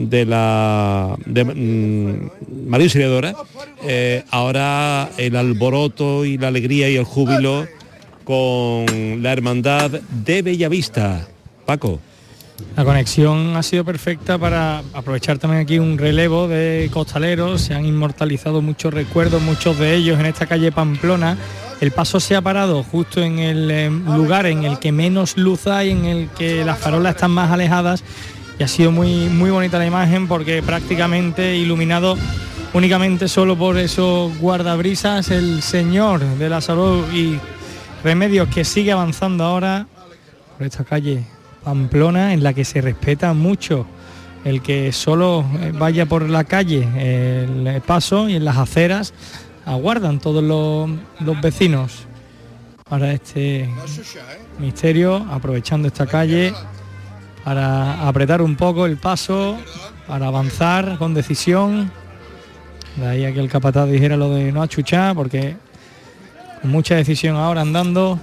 María Auxiliadora, ahora el alboroto y la alegría y el júbilo con la hermandad de Bellavista. Paco. La conexión ha sido perfecta para aprovechar también aquí un relevo de costaleros. Se han inmortalizado muchos recuerdos, muchos de ellos en esta calle Pamplona. El paso se ha parado justo en el lugar en el que menos luz hay, en el que las farolas están más alejadas, y ha sido muy, muy bonita la imagen, porque prácticamente iluminado únicamente solo por esos guardabrisas, el Señor de la Salud y Remedios, que sigue avanzando ahora por esta calle Pamplona, en la que se respeta mucho el que solo vaya por la calle el paso, y en las aceras aguardan todos los vecinos para este misterio, aprovechando esta calle para apretar un poco el paso, para avanzar con decisión. De ahí a que el capataz dijera lo de no achuchar, porque con mucha decisión ahora andando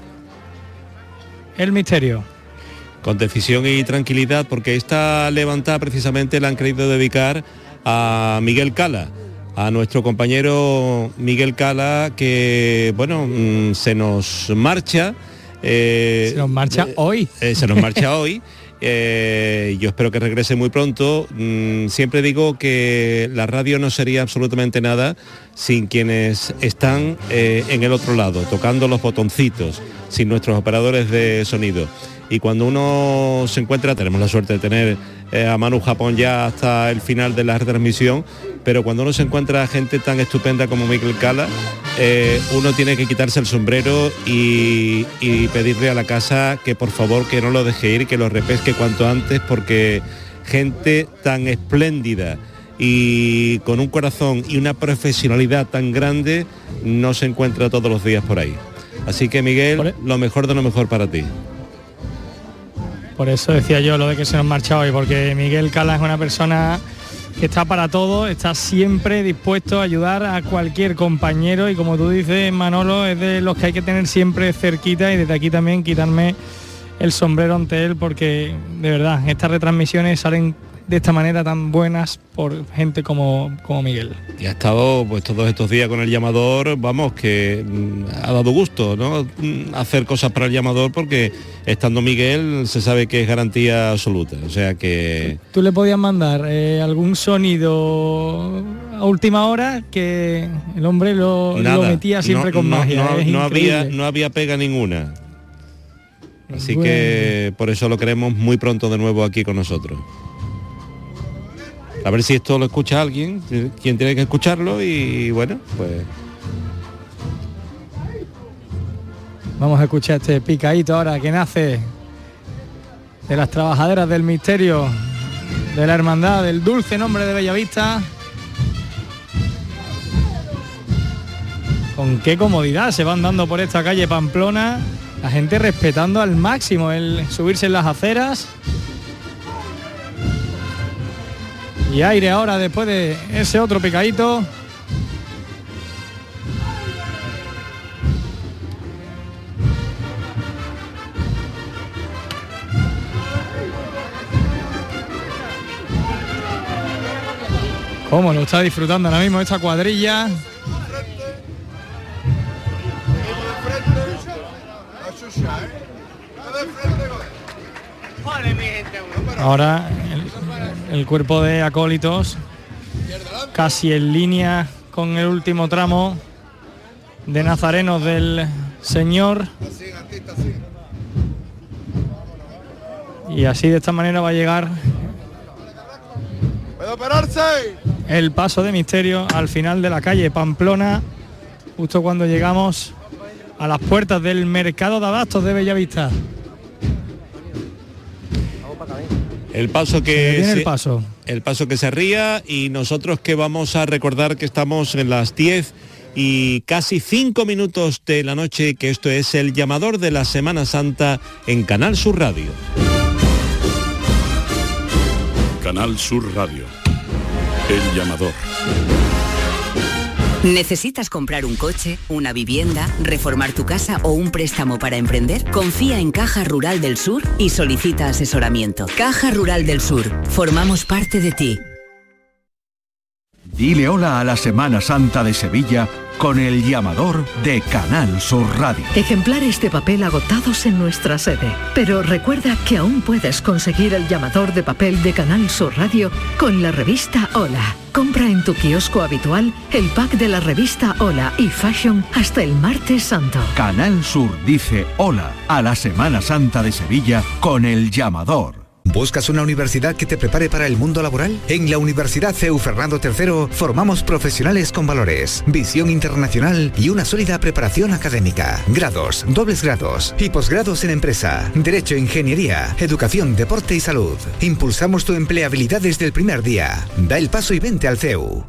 el misterio. Con decisión y tranquilidad, porque esta levantada precisamente la han querido dedicar a Miguel Cala, a nuestro compañero Miguel Cala, que bueno, se nos marcha. Se nos marcha hoy. Se nos marcha hoy. Yo espero que regrese muy pronto. Siempre digo que la radio no sería absolutamente nada sin quienes están en el otro lado, tocando los botoncitos, sin nuestros operadores de sonido. Y cuando uno se encuentra, tenemos la suerte de tener a Manu Japón ya hasta el final de la retransmisión, pero cuando uno se encuentra a gente tan estupenda como Miguel Cala, uno tiene que quitarse el sombrero y pedirle a la casa que por favor que no lo deje ir, que lo repesque cuanto antes, porque gente tan espléndida y con un corazón y una profesionalidad tan grande no se encuentra todos los días por ahí. Así que Miguel, lo mejor de lo mejor para ti. Por eso decía yo lo de que se nos marcha hoy, porque Miguel Cala es una persona que está para todo, está siempre dispuesto a ayudar a cualquier compañero, y como tú dices, Manolo, es de los que hay que tener siempre cerquita, y desde aquí también quitarme el sombrero ante él, porque de verdad estas retransmisiones salen de esta manera tan buenas por gente como Miguel. Y ha estado pues todos estos días con el llamador, vamos, que ha dado gusto, ¿no? Hacer cosas para el llamador, porque estando Miguel se sabe que es garantía absoluta, o sea que... ¿Tú le podías mandar algún sonido a última hora, que el hombre lo metía siempre con magia? No había pega ninguna. Así que por eso lo queremos muy pronto de nuevo aquí con nosotros. A ver si esto lo escucha alguien, quien tiene que escucharlo, y bueno, pues... Vamos a escuchar este picadito ahora que nace de las trabajaderas del misterio de la hermandad del dulce nombre de Bellavista. Con qué comodidad se van dando por esta calle Pamplona, la gente respetando al máximo el subirse en las aceras. Y aire ahora después de ese otro picadito. Cómo lo está disfrutando ahora mismo esta cuadrilla. Ahora el cuerpo de acólitos casi en línea con el último tramo de nazarenos del Señor, y así de esta manera va a llegar el paso de misterio al final de la calle Pamplona, justo cuando llegamos a las puertas del mercado de abastos de Bellavista. El paso que se ría, y nosotros que vamos a recordar que estamos en las 10 y casi 5 minutos de la noche, que esto es el llamador de la Semana Santa en Canal Sur Radio. Canal Sur Radio, el llamador. ¿Necesitas comprar un coche, una vivienda, reformar tu casa o un préstamo para emprender? Confía en Caja Rural del Sur y solicita asesoramiento. Caja Rural del Sur, formamos parte de ti. Dile hola a la Semana Santa de Sevilla con el llamador de Canal Sur Radio. Ejemplares de papel agotados en nuestra sede. Pero recuerda que aún puedes conseguir el llamador de papel de Canal Sur Radio con la revista Hola. Compra en tu kiosco habitual el pack de la revista Hola y Fashion hasta el martes santo. Canal Sur dice hola a la Semana Santa de Sevilla con el llamador. ¿Buscas una universidad que te prepare para el mundo laboral? En la Universidad CEU Fernando III formamos profesionales con valores, visión internacional y una sólida preparación académica. Grados, dobles grados y posgrados en empresa, derecho, ingeniería, educación, deporte y salud. Impulsamos tu empleabilidad desde el primer día. Da el paso y vente al CEU.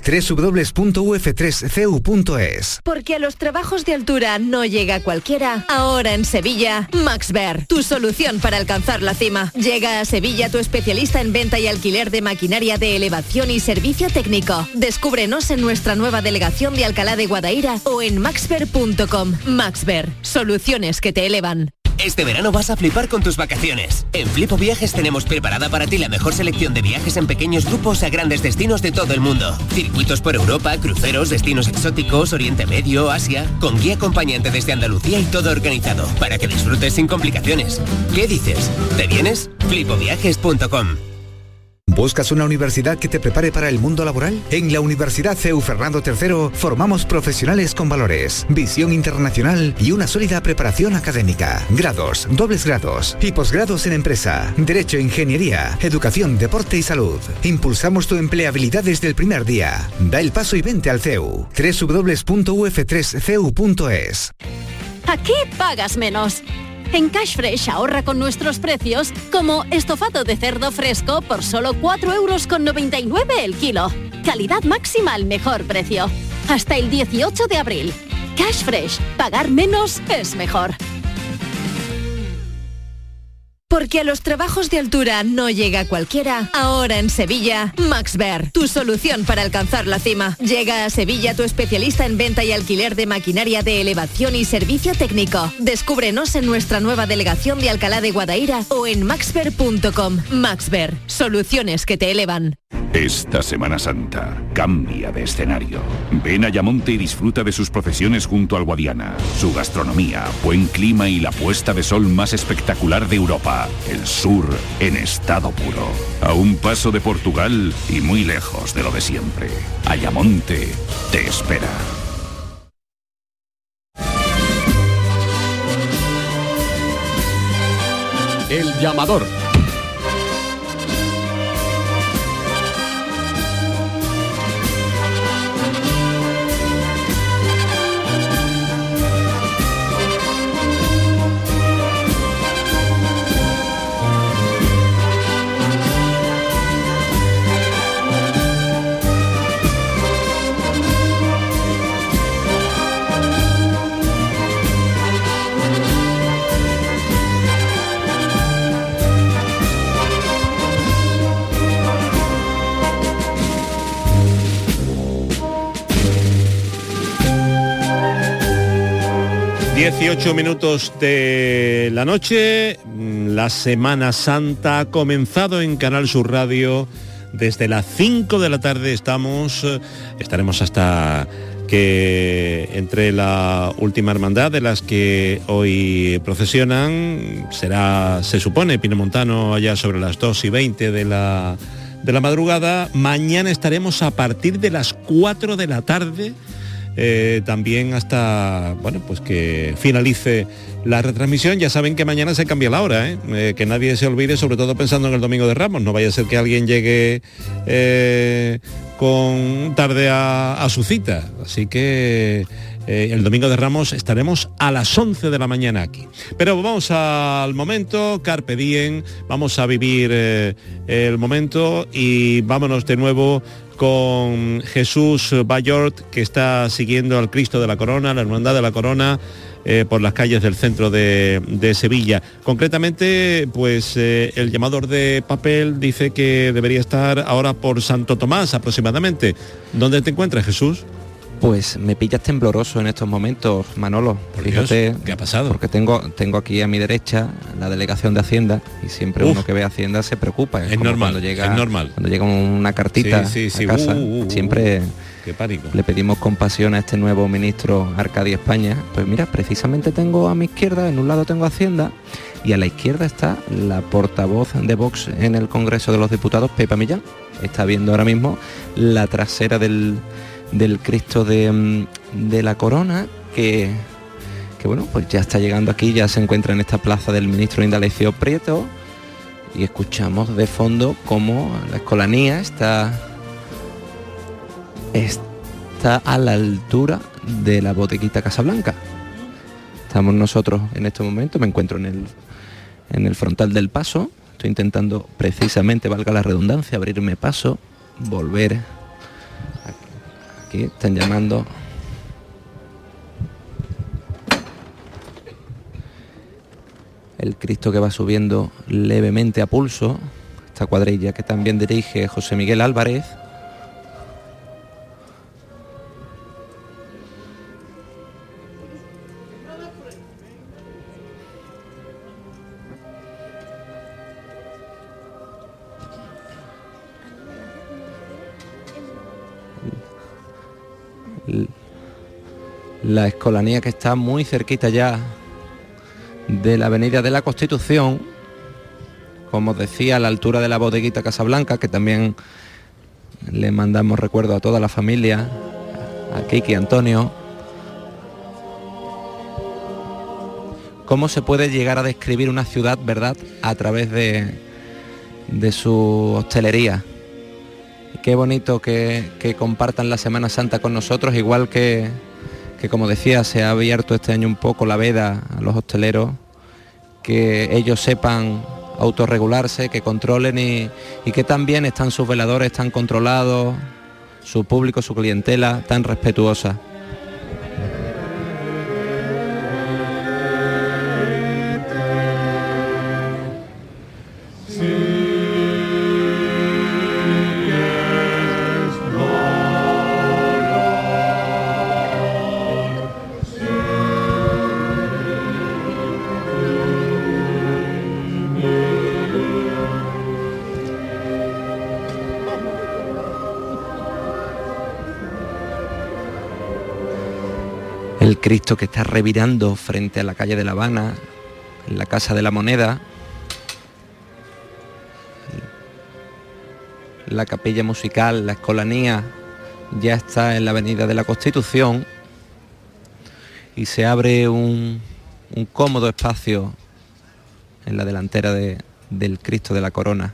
www.uf3ceu.es. Porque a los trabajos de altura no llega cualquiera. Ahora en Sevilla, Maxver, tu solución para alcanzar la cima. Llega a Sevilla tu especialista en venta y alquiler de maquinaria de elevación y servicio técnico. Descúbrenos en nuestra nueva delegación de Alcalá de Guadaira o en maxver.com. Maxver, soluciones que te elevan. Este verano vas a flipar con tus vacaciones. En Flipo Viajes tenemos preparada para ti la mejor selección de viajes en pequeños grupos a grandes destinos de todo el mundo. Circuitos por Europa, cruceros, destinos exóticos, Oriente Medio, Asia, con guía acompañante desde Andalucía y todo organizado, para que disfrutes sin complicaciones. ¿Qué dices? ¿Te vienes? Flipoviajes.com. ¿Buscas una universidad que te prepare para el mundo laboral? En la Universidad CEU Fernando III formamos profesionales con valores, visión internacional y una sólida preparación académica. Grados, dobles grados y posgrados en empresa, derecho, ingeniería, educación, deporte y salud. Impulsamos tu empleabilidad desde el primer día. Da el paso y vente al CEU. www.uf3ceu.es. Aquí pagas menos. En Cash Fresh ahorra con nuestros precios, como estofado de cerdo fresco por solo 4,99 € el kilo. Calidad máxima al mejor precio. Hasta el 18 de abril. Cash Fresh, pagar menos es mejor. Porque a los trabajos de altura no llega cualquiera. Ahora en Sevilla, Maxver, tu solución para alcanzar la cima. Llega a Sevilla tu especialista en venta y alquiler de maquinaria de elevación y servicio técnico. Descúbrenos en nuestra nueva delegación de Alcalá de Guadaira o en maxver.com. Maxver, soluciones que te elevan. Esta Semana Santa cambia de escenario. Ven a Ayamonte y disfruta de sus procesiones junto al Guadiana, su gastronomía, buen clima y la puesta de sol más espectacular de Europa. El sur en estado puro. A un paso de Portugal y muy lejos de lo de siempre. Ayamonte te espera. El llamador. ...18 de la noche, la Semana Santa ha comenzado en Canal Sur Radio. Desde las 5 de la tarde estaremos hasta que entre la última hermandad de las que hoy procesionan. Será, se supone, Pinomontano allá sobre las 2:20 de la madrugada. Mañana estaremos a partir de las 4 de la tarde. También hasta, bueno, pues que finalice la retransmisión. Ya saben que mañana se cambia la hora, que nadie se olvide, sobre todo pensando en el Domingo de Ramos. No vaya a ser que alguien llegue con tarde a su cita. Así que el Domingo de Ramos estaremos a las 11 de la mañana aquí. Pero vamos al momento, carpe diem, vamos a vivir el momento y vámonos de nuevo con Jesús Bayort, que está siguiendo al Cristo de la Corona, la Hermandad de la Corona, por las calles del centro de Sevilla. Concretamente, pues el llamador de papel dice que debería estar ahora por Santo Tomás aproximadamente. ¿Dónde te encuentras, Jesús? Pues me pillas tembloroso en estos momentos, Manolo. Fíjate, Dios, ¿qué ha pasado? Porque tengo aquí a mi derecha la delegación de Hacienda y siempre uno que ve Hacienda se preocupa. Es normal, Cuando llega una cartita a casa, siempre qué pánico. Le pedimos compasión a este nuevo ministro Arcadio España. Pues mira, precisamente tengo a mi izquierda, en un lado tengo Hacienda y a la izquierda está la portavoz de Vox en el Congreso de los Diputados, Pepa Millán. Está viendo ahora mismo la trasera del Cristo de la Corona, que bueno, pues ya está llegando aquí, ya se encuentra en esta plaza del ministro Indalecio Prieto, y escuchamos de fondo cómo la Escolanía está a la altura de la bodeguita Casablanca. Estamos nosotros en este momento, me encuentro en el frontal del paso, estoy intentando precisamente, valga la redundancia, abrirme paso, volver. Aquí están llamando. El Cristo que va subiendo levemente a pulso, esta cuadrilla que también dirige José Miguel Álvarez. La Escolanía, que está muy cerquita ya de la Avenida de la Constitución, como os decía, a la altura de la bodeguita Casablanca, que también le mandamos recuerdo a toda la familia, a Kiki, Antonio. ¿Cómo se puede llegar a describir una ciudad, verdad, a través de su hostelería? Qué bonito que compartan la Semana Santa con nosotros, igual que como decía, se ha abierto este año un poco la veda a los hosteleros, que ellos sepan autorregularse, que controlen y que también están sus veladores tan controlados, su público, su clientela tan respetuosa. El Cristo que está revirando frente a la calle de La Habana, en la Casa de la Moneda. La capilla musical, la Escolanía, ya está en la Avenida de la Constitución y se abre un cómodo espacio en la delantera del Cristo de la Corona.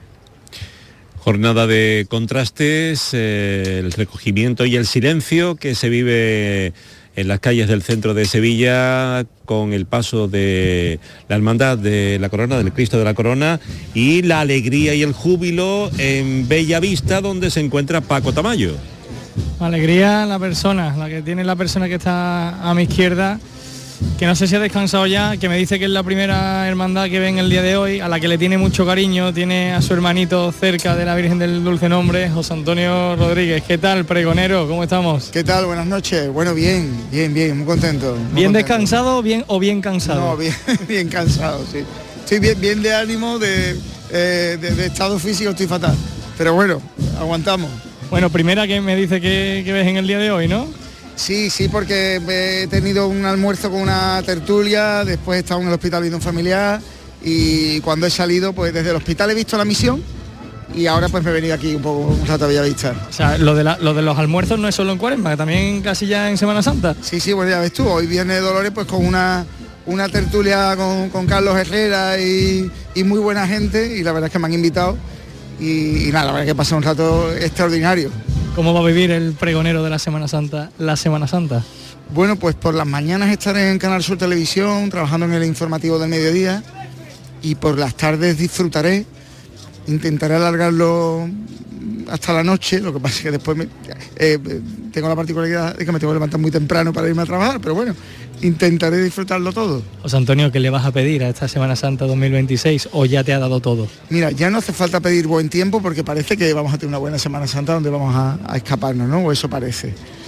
Jornada de contrastes, el recogimiento y el silencio que se vive en las calles del centro de Sevilla con el paso de la Hermandad de la Corona, del Cristo de la Corona, y la alegría y el júbilo en Bella Vista, donde se encuentra Paco Tamayo. Alegría la que tiene la persona que está a mi izquierda, que no sé si ha descansado ya, que me dice que es la primera hermandad que ve en el día de hoy, a la que le tiene mucho cariño, tiene a su hermanito cerca de la Virgen del Dulce Nombre, José Antonio Rodríguez. ¿Qué tal, pregonero? ¿Cómo estamos? ¿Qué tal? Buenas noches. Bueno, bien, muy contento. ¿Bien descansado o bien cansado? No, bien cansado, sí. Estoy bien de ánimo, de estado físico estoy fatal. Pero bueno, aguantamos. Bueno, primera que me dice que ves en el día de hoy, ¿no? Sí, porque he tenido un almuerzo con una tertulia, después he estado en el hospital viendo un familiar y cuando he salido, pues desde el hospital he visto la misión y ahora pues me he venido aquí un rato a Bellavista. O sea, lo de los almuerzos no es solo en Cuaresma, que también casi ya en Semana Santa. Sí, bueno, ya ves tú, hoy viene Dolores pues con una tertulia con Carlos Herrera y muy buena gente y la verdad es que me han invitado y nada, la verdad es que pasa un rato extraordinario. ¿Cómo va a vivir el pregonero de la Semana Santa, la Semana Santa? Bueno, pues por las mañanas estaré en Canal Sur Televisión, trabajando en el informativo del mediodía, y por las tardes disfrutaré, intentaré alargarlo hasta la noche, lo que pasa es que después tengo la particularidad de que me tengo que levantar muy temprano para irme a trabajar, pero bueno, intentaré disfrutarlo todo. José Antonio, ¿qué le vas a pedir a esta Semana Santa 2026 o ya te ha dado todo? Mira, ya no hace falta pedir buen tiempo porque parece que vamos a tener una buena Semana Santa donde vamos a escaparnos, ¿no? O eso parece.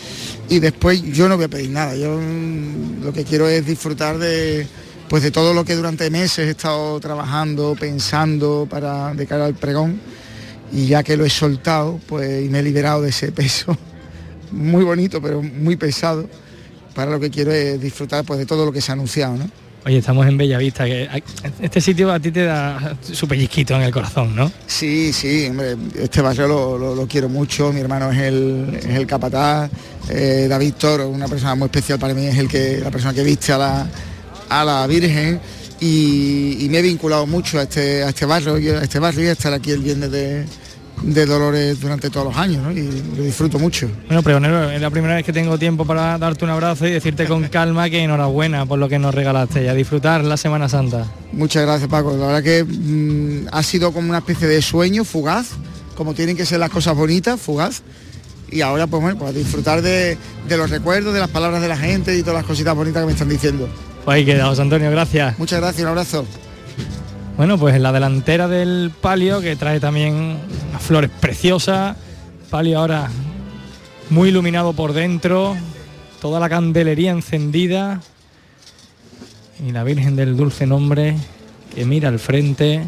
y después yo no voy a pedir nada. Yo lo que quiero es disfrutar de todo lo que durante meses he estado trabajando, pensando de cara al pregón, y ya que lo he soltado, pues y me he liberado de ese peso muy bonito pero muy pesado, para lo que quiero es disfrutar pues de todo lo que se ha anunciado, ¿no? Oye, estamos en Bellavista, que este sitio a ti te da su pellizquito en el corazón, ¿no? Sí, hombre, este barrio lo quiero mucho, mi hermano es el capataz, David Toro, una persona muy especial para mí, es la persona que viste a la Virgen, y me he vinculado mucho a este barrio y a estar aquí el viernes de Dolores durante todos los años, ¿no? Y lo disfruto mucho. Bueno, pregonero, es la primera vez que tengo tiempo para darte un abrazo y decirte con calma que enhorabuena por lo que nos regalaste y a disfrutar la Semana Santa. Muchas gracias, Paco. La verdad que ha sido como una especie de sueño fugaz, como tienen que ser las cosas bonitas, fugaz. Y ahora pues bueno, pues a disfrutar de los recuerdos, de las palabras de la gente y todas las cositas bonitas que me están diciendo. Pues ahí queda, José Antonio, gracias. Muchas gracias, un abrazo. Bueno, pues en la delantera del palio, que trae también unas flores preciosas, palio ahora muy iluminado por dentro, toda la candelería encendida y la Virgen del Dulce Nombre que mira al frente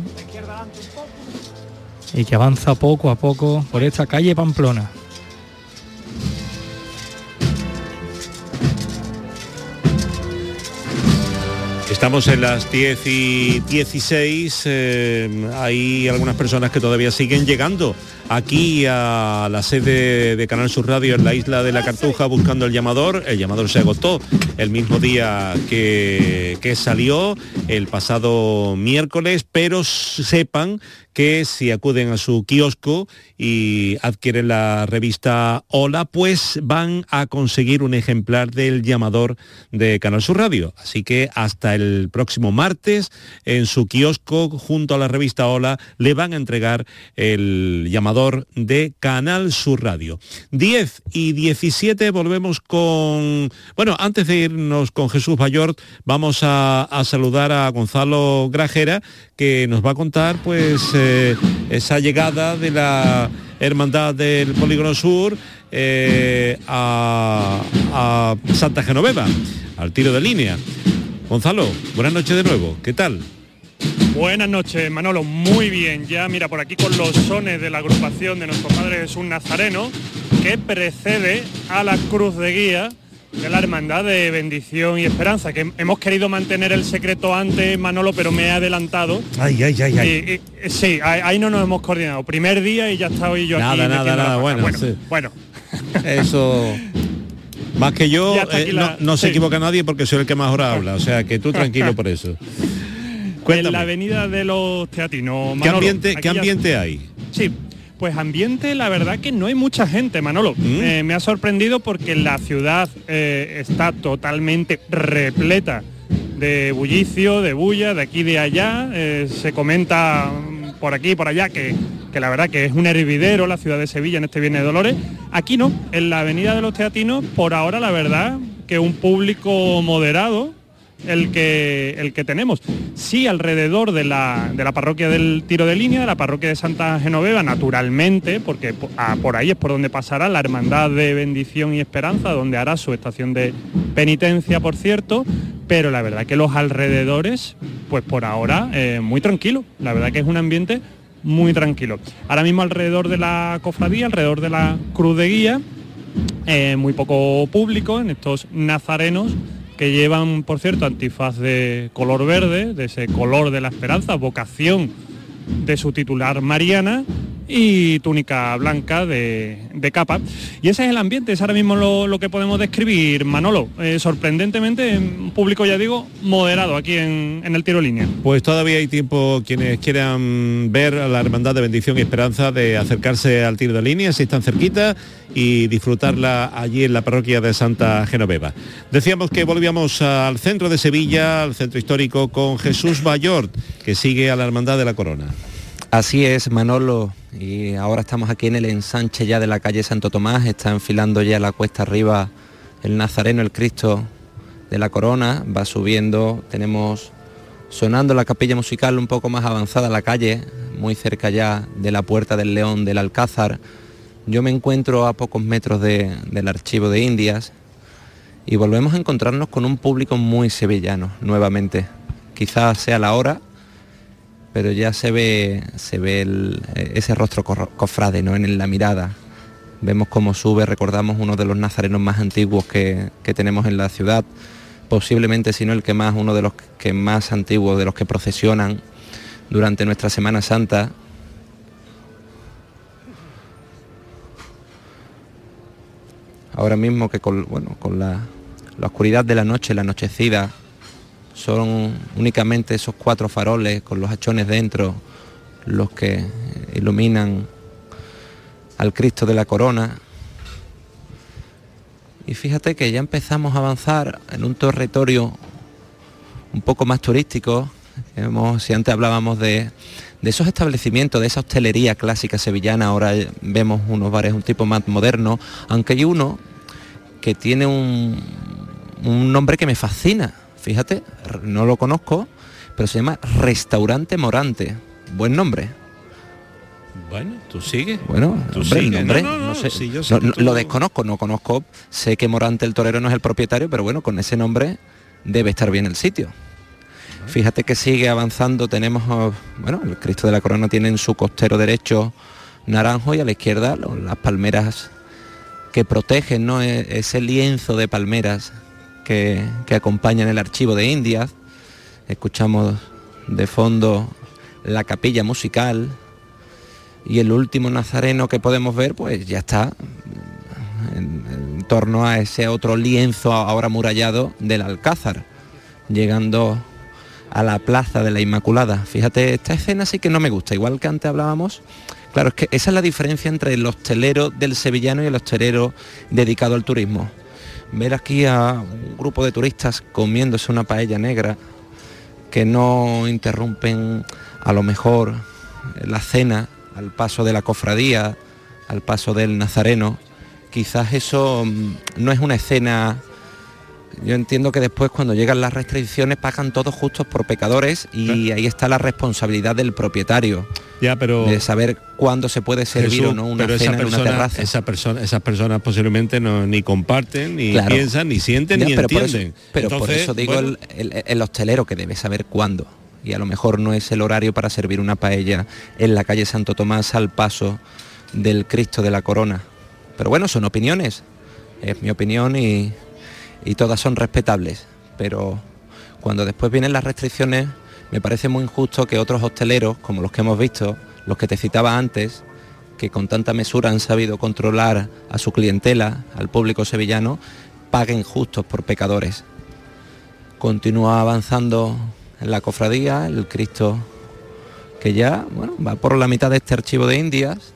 y que avanza poco a poco por esta calle Pamplona. Estamos en las 10:16, hay algunas personas que todavía siguen llegando aquí a la sede de Canal Sur Radio en la isla de la Cartuja buscando el llamador se agotó el mismo día que salió, el pasado miércoles, pero sepan que si acuden a su kiosco y adquieren la revista Hola, pues van a conseguir un ejemplar del llamador de Canal Sur Radio. Así que hasta el próximo martes, en su kiosco, junto a la revista Hola, le van a entregar el llamador de Canal Sur Radio. 10:17, volvemos con... Bueno, antes de irnos con Jesús Bayort, vamos a saludar a Gonzalo Grajera, que nos va a contar pues esa llegada de la Hermandad del Polígono Sur a Santa Genoveva, al tiro de línea. Gonzalo, buenas noches de nuevo, ¿qué tal? Buenas noches, Manolo, muy bien. Ya mira, por aquí con los sones de la agrupación de nuestro Padre Jesús Nazareno, que precede a la cruz de guía de la Hermandad de Bendición y Esperanza, que hemos querido mantener el secreto antes, Manolo, pero me he adelantado. Ay. Sí, ahí no nos hemos coordinado. Primer día y ya estaba yo aquí. Nada, bueno. Eso... Más que yo, no se equivoca nadie porque soy el que más hora habla, o sea que tú tranquilo por eso. Cuéntame. En la avenida de los Teatinos, Manolo, ¿Qué ambiente hay? Sí, pues ambiente, la verdad que no hay mucha gente, Manolo. Me ha sorprendido porque la ciudad está totalmente repleta de bullicio, de bulla, de aquí y de allá. Se comenta por aquí y por allá que la verdad que es un hervidero la ciudad de Sevilla en este Viernes de Dolores. Aquí no, en la avenida de los Teatinos, por ahora la verdad que un público moderado el que tenemos. Sí, alrededor de la parroquia del Tiro de Línea, de la parroquia de Santa Genoveva, naturalmente, porque por ahí es por donde pasará la Hermandad de Bendición y Esperanza, donde hará su estación de penitencia, por cierto, pero la verdad que los alrededores, pues por ahora, muy tranquilo. La verdad que es un ambiente muy tranquilo. Ahora mismo alrededor de la cofradía, alrededor de la cruz de guía, muy poco público en estos nazarenos que llevan, por cierto, antifaz de color verde, de ese color de la esperanza, vocación de su titular Mariana, y túnica blanca de capa. Y ese es el ambiente, es ahora mismo lo que podemos describir, Manolo. Sorprendentemente, un público, ya digo, moderado aquí en el Tiro Línea. Pues todavía hay tiempo, quienes quieran ver a la Hermandad de Bendición y Esperanza, de acercarse al Tiro de Línea, si están cerquita, y disfrutarla allí en la parroquia de Santa Genoveva. Decíamos que volvíamos al centro de Sevilla, al centro histórico, con Jesús Bayort, que sigue a la Hermandad de la Corona. Así es, Manolo, y ahora estamos aquí en el ensanche ya de la calle Santo Tomás. Está enfilando ya la cuesta arriba el Nazareno, el Cristo de la Corona, va subiendo, tenemos sonando la capilla musical un poco más avanzada la calle, muy cerca ya de la Puerta del León del Alcázar, Yo me encuentro a pocos metros del Archivo de Indias y volvemos a encontrarnos con un público muy sevillano nuevamente. Quizás sea la hora, pero ya se ve ese rostro cofrade, ¿no?, en la mirada. Vemos cómo sube, recordamos uno de los nazarenos más antiguos que tenemos en la ciudad, posiblemente, si no el que más, uno de los que más antiguos, de los que procesionan durante nuestra Semana Santa. Ahora mismo que con la oscuridad de la noche, la anochecida, son únicamente esos 4 faroles con los hachones dentro los que iluminan al Cristo de la Corona. Y fíjate que ya empezamos a avanzar en un territorio un poco más turístico. Si antes hablábamos de esos establecimientos, de esa hostelería clásica sevillana, ahora vemos unos bares un tipo más moderno, aunque hay uno que tiene un nombre que me fascina. Fíjate, no lo conozco, pero se llama Restaurante Morante. Buen nombre. Bueno, tú sigues. Bueno, tú hombre, sigues. No sé. Sí, yo sé lo desconozco, no conozco. Sé que Morante el torero no es el propietario, pero bueno, con ese nombre debe estar bien el sitio. Fíjate que sigue avanzando. Tenemos, el Cristo de la Corona tiene en su costero derecho naranjo y a la izquierda las palmeras que protegen, ¿no?, ese lienzo de palmeras que acompañan el Archivo de Indias. Escuchamos de fondo la capilla musical y el último nazareno que podemos ver pues ya está en torno a ese otro lienzo ahora amurallado del Alcázar, llegando a la Plaza de la Inmaculada. Fíjate, esta escena sí que no me gusta, igual que antes hablábamos. Claro, es que esa es la diferencia entre el hostelero del sevillano y el hostelero dedicado al turismo. Ver aquí a un grupo de turistas comiéndose una paella negra, que no interrumpen a lo mejor la cena al paso de la cofradía, al paso del nazareno. Quizás eso no es una escena. Yo entiendo que después, cuando llegan las restricciones, pagan todos justos por pecadores, y ahí está la responsabilidad del propietario, de saber cuándo se puede servir o no una cena en una terraza. Esas personas posiblemente ni comparten, ni piensan, ni sienten, ni entienden. Por eso digo, el hostelero, que debe saber cuándo, y a lo mejor no es el horario para servir una paella en la calle Santo Tomás al paso del Cristo de la Corona. Pero bueno, son opiniones, es mi opinión y todas son respetables, pero cuando después vienen las restricciones, me parece muy injusto que otros hosteleros, como los que hemos visto, los que te citaba antes, que con tanta mesura han sabido controlar a su clientela, al público sevillano, paguen justos por pecadores. Continúa avanzando en la cofradía, el Cristo que ya va por la mitad de este Archivo de Indias.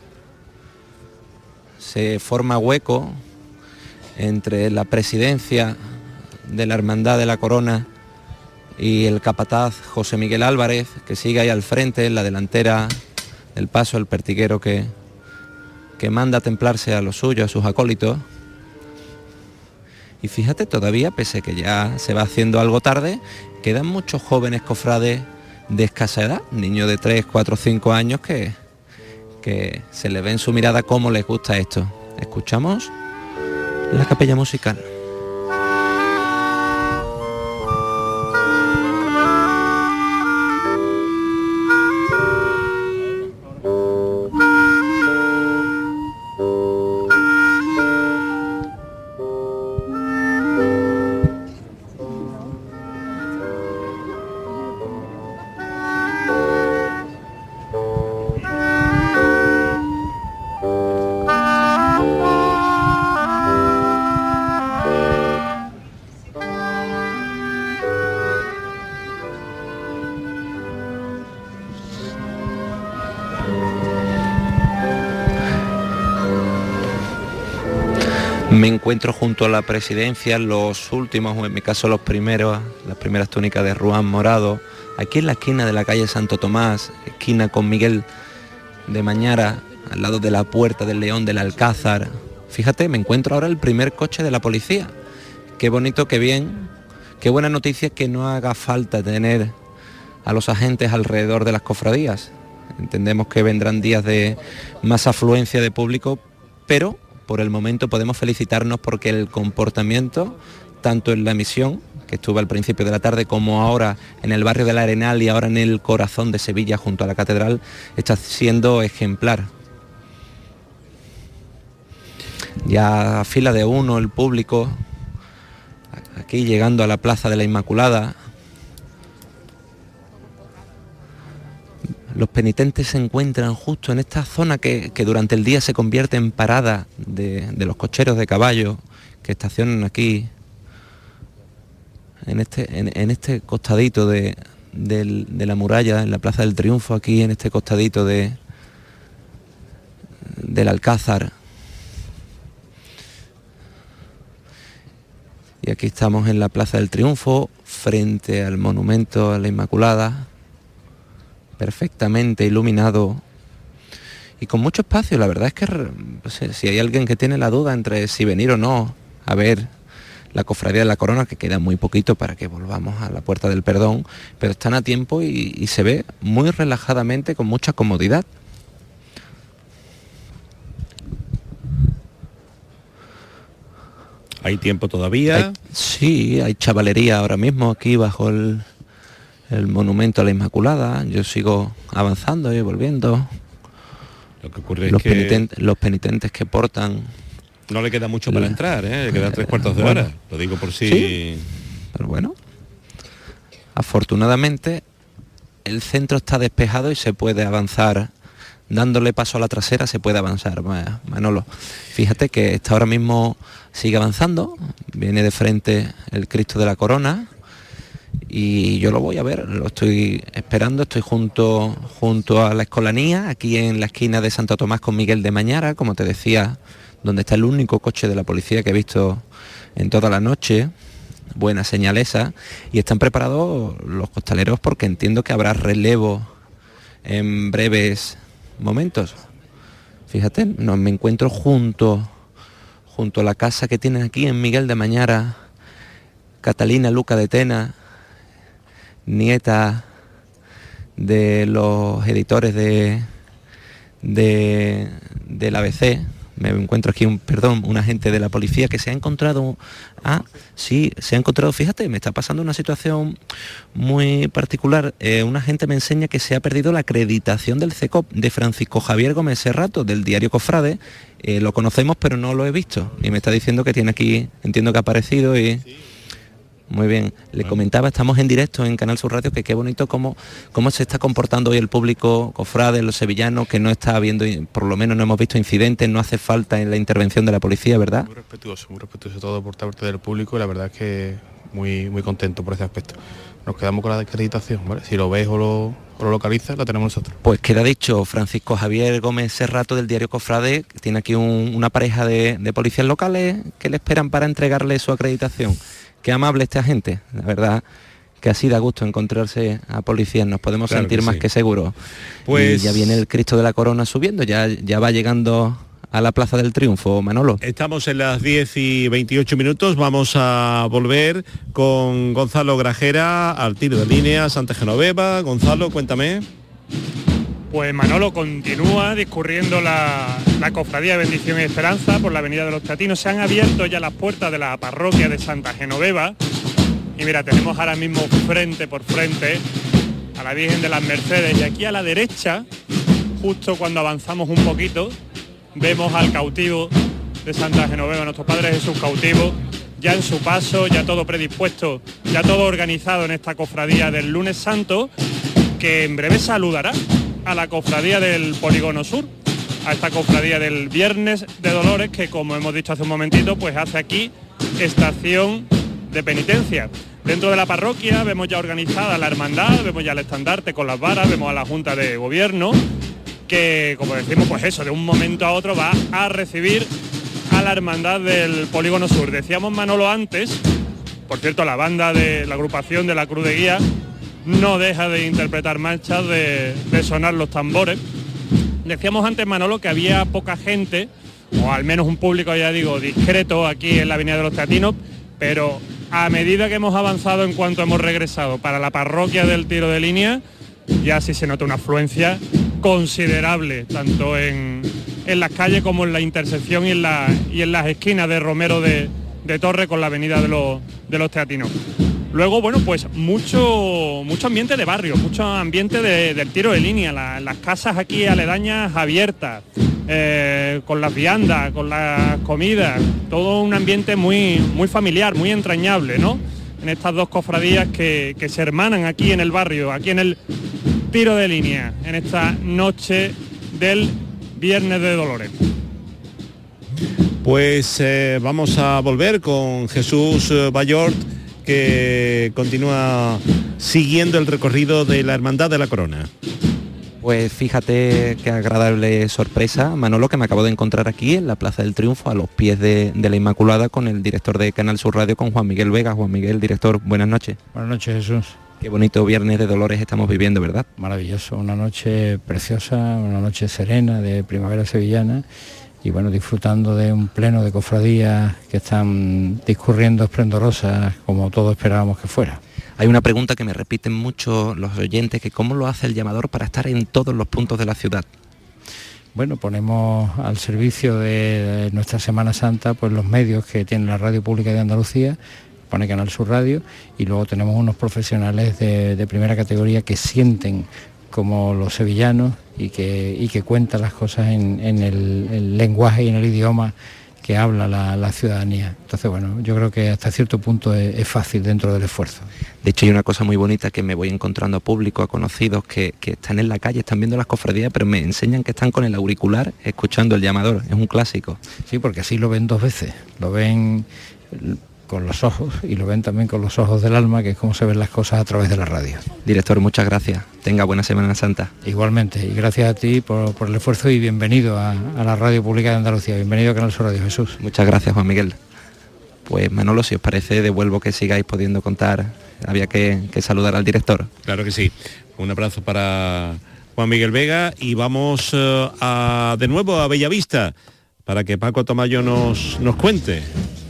Se forma hueco entre la presidencia de la Hermandad de la Corona y el capataz José Miguel Álvarez, que sigue ahí al frente, en la delantera del paso, el pertiguero que manda a templarse a los suyos, a sus acólitos. Y fíjate, todavía, pese a que ya se va haciendo algo tarde, quedan muchos jóvenes cofrades de escasa edad, niños de 3, 4, 5 años que se les ve en su mirada cómo les gusta esto. Escuchamos la capilla musical. Me encuentro junto a la presidencia, los últimos, o en mi caso los primeros, las primeras túnicas de Ruán morado, aquí en la esquina de la calle Santo Tomás, esquina con Miguel de Mañara, al lado de la Puerta del León del Alcázar. Fíjate, me encuentro ahora el primer coche de la policía. Qué bonito, qué bien, qué buena noticia que no haga falta tener a los agentes alrededor de las cofradías. Entendemos que vendrán días de más afluencia de público, pero por el momento podemos felicitarnos porque el comportamiento, tanto en la emisión, que estuvo al principio de la tarde, como ahora en el barrio del Arenal y ahora en el corazón de Sevilla junto a la catedral, está siendo ejemplar. Ya a fila de uno el público, aquí llegando a la Plaza de la Inmaculada. Los penitentes se encuentran justo en esta zona que durante el día se convierte en parada de los cocheros de caballo que estacionan aquí, en este costadito de la muralla, en la Plaza del Triunfo, aquí en este costadito del Alcázar. Y aquí estamos en la Plaza del Triunfo, frente al monumento a la Inmaculada, perfectamente iluminado y con mucho espacio. La verdad es que si hay alguien que tiene la duda entre si venir o no a ver la Cofradía de la Corona, que queda muy poquito para que volvamos a la Puerta del Perdón, pero están a tiempo y se ve muy relajadamente, con mucha comodidad. ¿Hay tiempo todavía? Sí, hay chavalería ahora mismo aquí bajo el monumento a la Inmaculada. Yo sigo avanzando y volviendo. Lo que ocurre es que los penitentes que portan... No le queda mucho para entrar, ¿eh? Le quedan 3/4 de hora. Lo digo por si... Sí, pero bueno, afortunadamente el centro está despejado y se puede avanzar. Dándole paso a la trasera se puede avanzar, Manolo. Fíjate que está ahora mismo, sigue avanzando, viene de frente el Cristo de la Corona y yo lo voy a ver, lo estoy esperando, estoy junto a la Escolanía, aquí en la esquina de Santo Tomás con Miguel de Mañara, como te decía, donde está el único coche de la policía que he visto en toda la noche. Buena señal esa. Y están preparados los costaleros porque entiendo que habrá relevo en breves momentos. Fíjate, me encuentro junto a la casa que tienen aquí en Miguel de Mañara, Catalina Luca de Tena, nieta de los editores del ABC. Me encuentro aquí un agente de la policía que se ha encontrado, fíjate, me está pasando una situación muy particular. Un agente me enseña que se ha perdido la acreditación del CECOP de Francisco Javier Gómez Serrato, del diario Cofrade. Lo conocemos pero no lo he visto y me está diciendo que tiene aquí, entiendo que ha aparecido y... Muy bien, le comentaba, estamos en directo en Canal Sur Radio, que qué bonito cómo se está comportando hoy el público cofrade, los sevillanos, que no está habiendo, por lo menos no hemos visto incidentes, no hace falta en la intervención de la policía, ¿verdad? Muy respetuoso todo por parte del público y la verdad es que muy contento por ese aspecto. Nos quedamos con la acreditación, ¿vale? Si lo ves o lo localizas, la tenemos nosotros. Pues queda dicho, Francisco Javier Gómez Serrato del diario Cofrade, que tiene aquí una pareja de policías locales que le esperan para entregarle su acreditación. Qué amable este agente, la verdad que así da gusto encontrarse a policías, nos podemos sentir más que seguros. Pues y ya viene el Cristo de la Corona subiendo, ya va llegando a la Plaza del Triunfo, Manolo. Estamos en las 10:28, vamos a volver con Gonzalo Grajera al tiro de línea, Santa Genoveva. Gonzalo, cuéntame. Pues Manolo, continúa discurriendo la Cofradía de Bendición y Esperanza por la Avenida de los Teatinos. Se han abierto ya las puertas de la parroquia de Santa Genoveva. Y mira, tenemos ahora mismo frente por frente a la Virgen de las Mercedes. Y aquí a la derecha, justo cuando avanzamos un poquito, vemos al cautivo de Santa Genoveva, nuestro Padre Jesús cautivo, ya en su paso, ya todo predispuesto, ya todo organizado en esta cofradía del Lunes Santo, que en breve saludará a la cofradía del Polígono Sur, a esta cofradía del Viernes de Dolores, que como hemos dicho hace un momentito, pues hace aquí estación de penitencia. Dentro de la parroquia vemos ya organizada la hermandad, vemos ya el estandarte con las varas, vemos a la Junta de Gobierno, que como decimos, pues eso, de un momento a otro va a recibir a la hermandad del Polígono Sur. Decíamos, Manolo, antes, por cierto, la banda de la agrupación de la Cruz de Guía no deja de interpretar marchas, de sonar los tambores. Decíamos antes, Manolo, que había poca gente, o al menos un público, ya digo, discreto aquí en la Avenida de los Teatinos, pero a medida que hemos avanzado en cuanto hemos regresado para la parroquia del tiro de línea, ya sí se nota una afluencia considerable, tanto en en las calles como en la intersección y en las esquinas de Romero de Torre con la avenida de los Teatinos. Luego, bueno, pues mucho ambiente de barrio, mucho ambiente del tiro de línea, las casas aquí aledañas abiertas, con las viandas, con las comidas, todo un ambiente muy, muy familiar, muy entrañable, ¿no? En estas dos cofradías que se hermanan aquí en el barrio, aquí en el tiro de línea, en esta noche del Viernes de Dolores. Pues vamos a volver con Jesús Ballort, que continúa siguiendo el recorrido de la Hermandad de la Corona. Pues fíjate qué agradable sorpresa, Manolo, que me acabo de encontrar aquí en la Plaza del Triunfo, a los pies de la Inmaculada, con el director de Canal Sur Radio, con Juan Miguel Vega. Juan Miguel, director, buenas noches. Buenas noches, Jesús. Qué bonito Viernes de Dolores estamos viviendo, ¿verdad? Maravilloso, una noche preciosa, una noche serena de primavera sevillana, y bueno, disfrutando de un pleno de cofradías que están discurriendo esplendorosas como todos esperábamos que fuera. Hay una pregunta que me repiten mucho los oyentes, que ¿cómo lo hace el llamador para estar en todos los puntos de la ciudad? Bueno, ponemos al servicio de nuestra Semana Santa pues los medios que tiene la Radio Pública de Andalucía, pone Canal Sur Radio, y luego tenemos unos profesionales de primera categoría que sienten como los sevillanos y que cuentan las cosas en el lenguaje y en el idioma que habla la ciudadanía. Entonces, bueno, yo creo que hasta cierto punto es fácil dentro del esfuerzo. De hecho, hay una cosa muy bonita que me voy encontrando a público, a conocidos que están en la calle, están viendo las cofradías, pero me enseñan que están con el auricular escuchando el llamador. Es un clásico. Sí, porque así lo ven dos veces. Lo ven con los ojos y lo ven también con los ojos del alma, que es como se ven las cosas a través de la radio. Director, muchas gracias. Tenga buena Semana Santa. Igualmente, y gracias a ti por el esfuerzo, y bienvenido a la Radio Pública de Andalucía. Bienvenido a Canal Sur Radio, Jesús. Muchas gracias, Juan Miguel. Pues Manolo, si os parece, devuelvo que sigáis pudiendo contar. Había que saludar al director. Claro que sí. Un abrazo para Juan Miguel Vega, y vamos de nuevo a Bellavista para que Paco Tamayo nos cuente.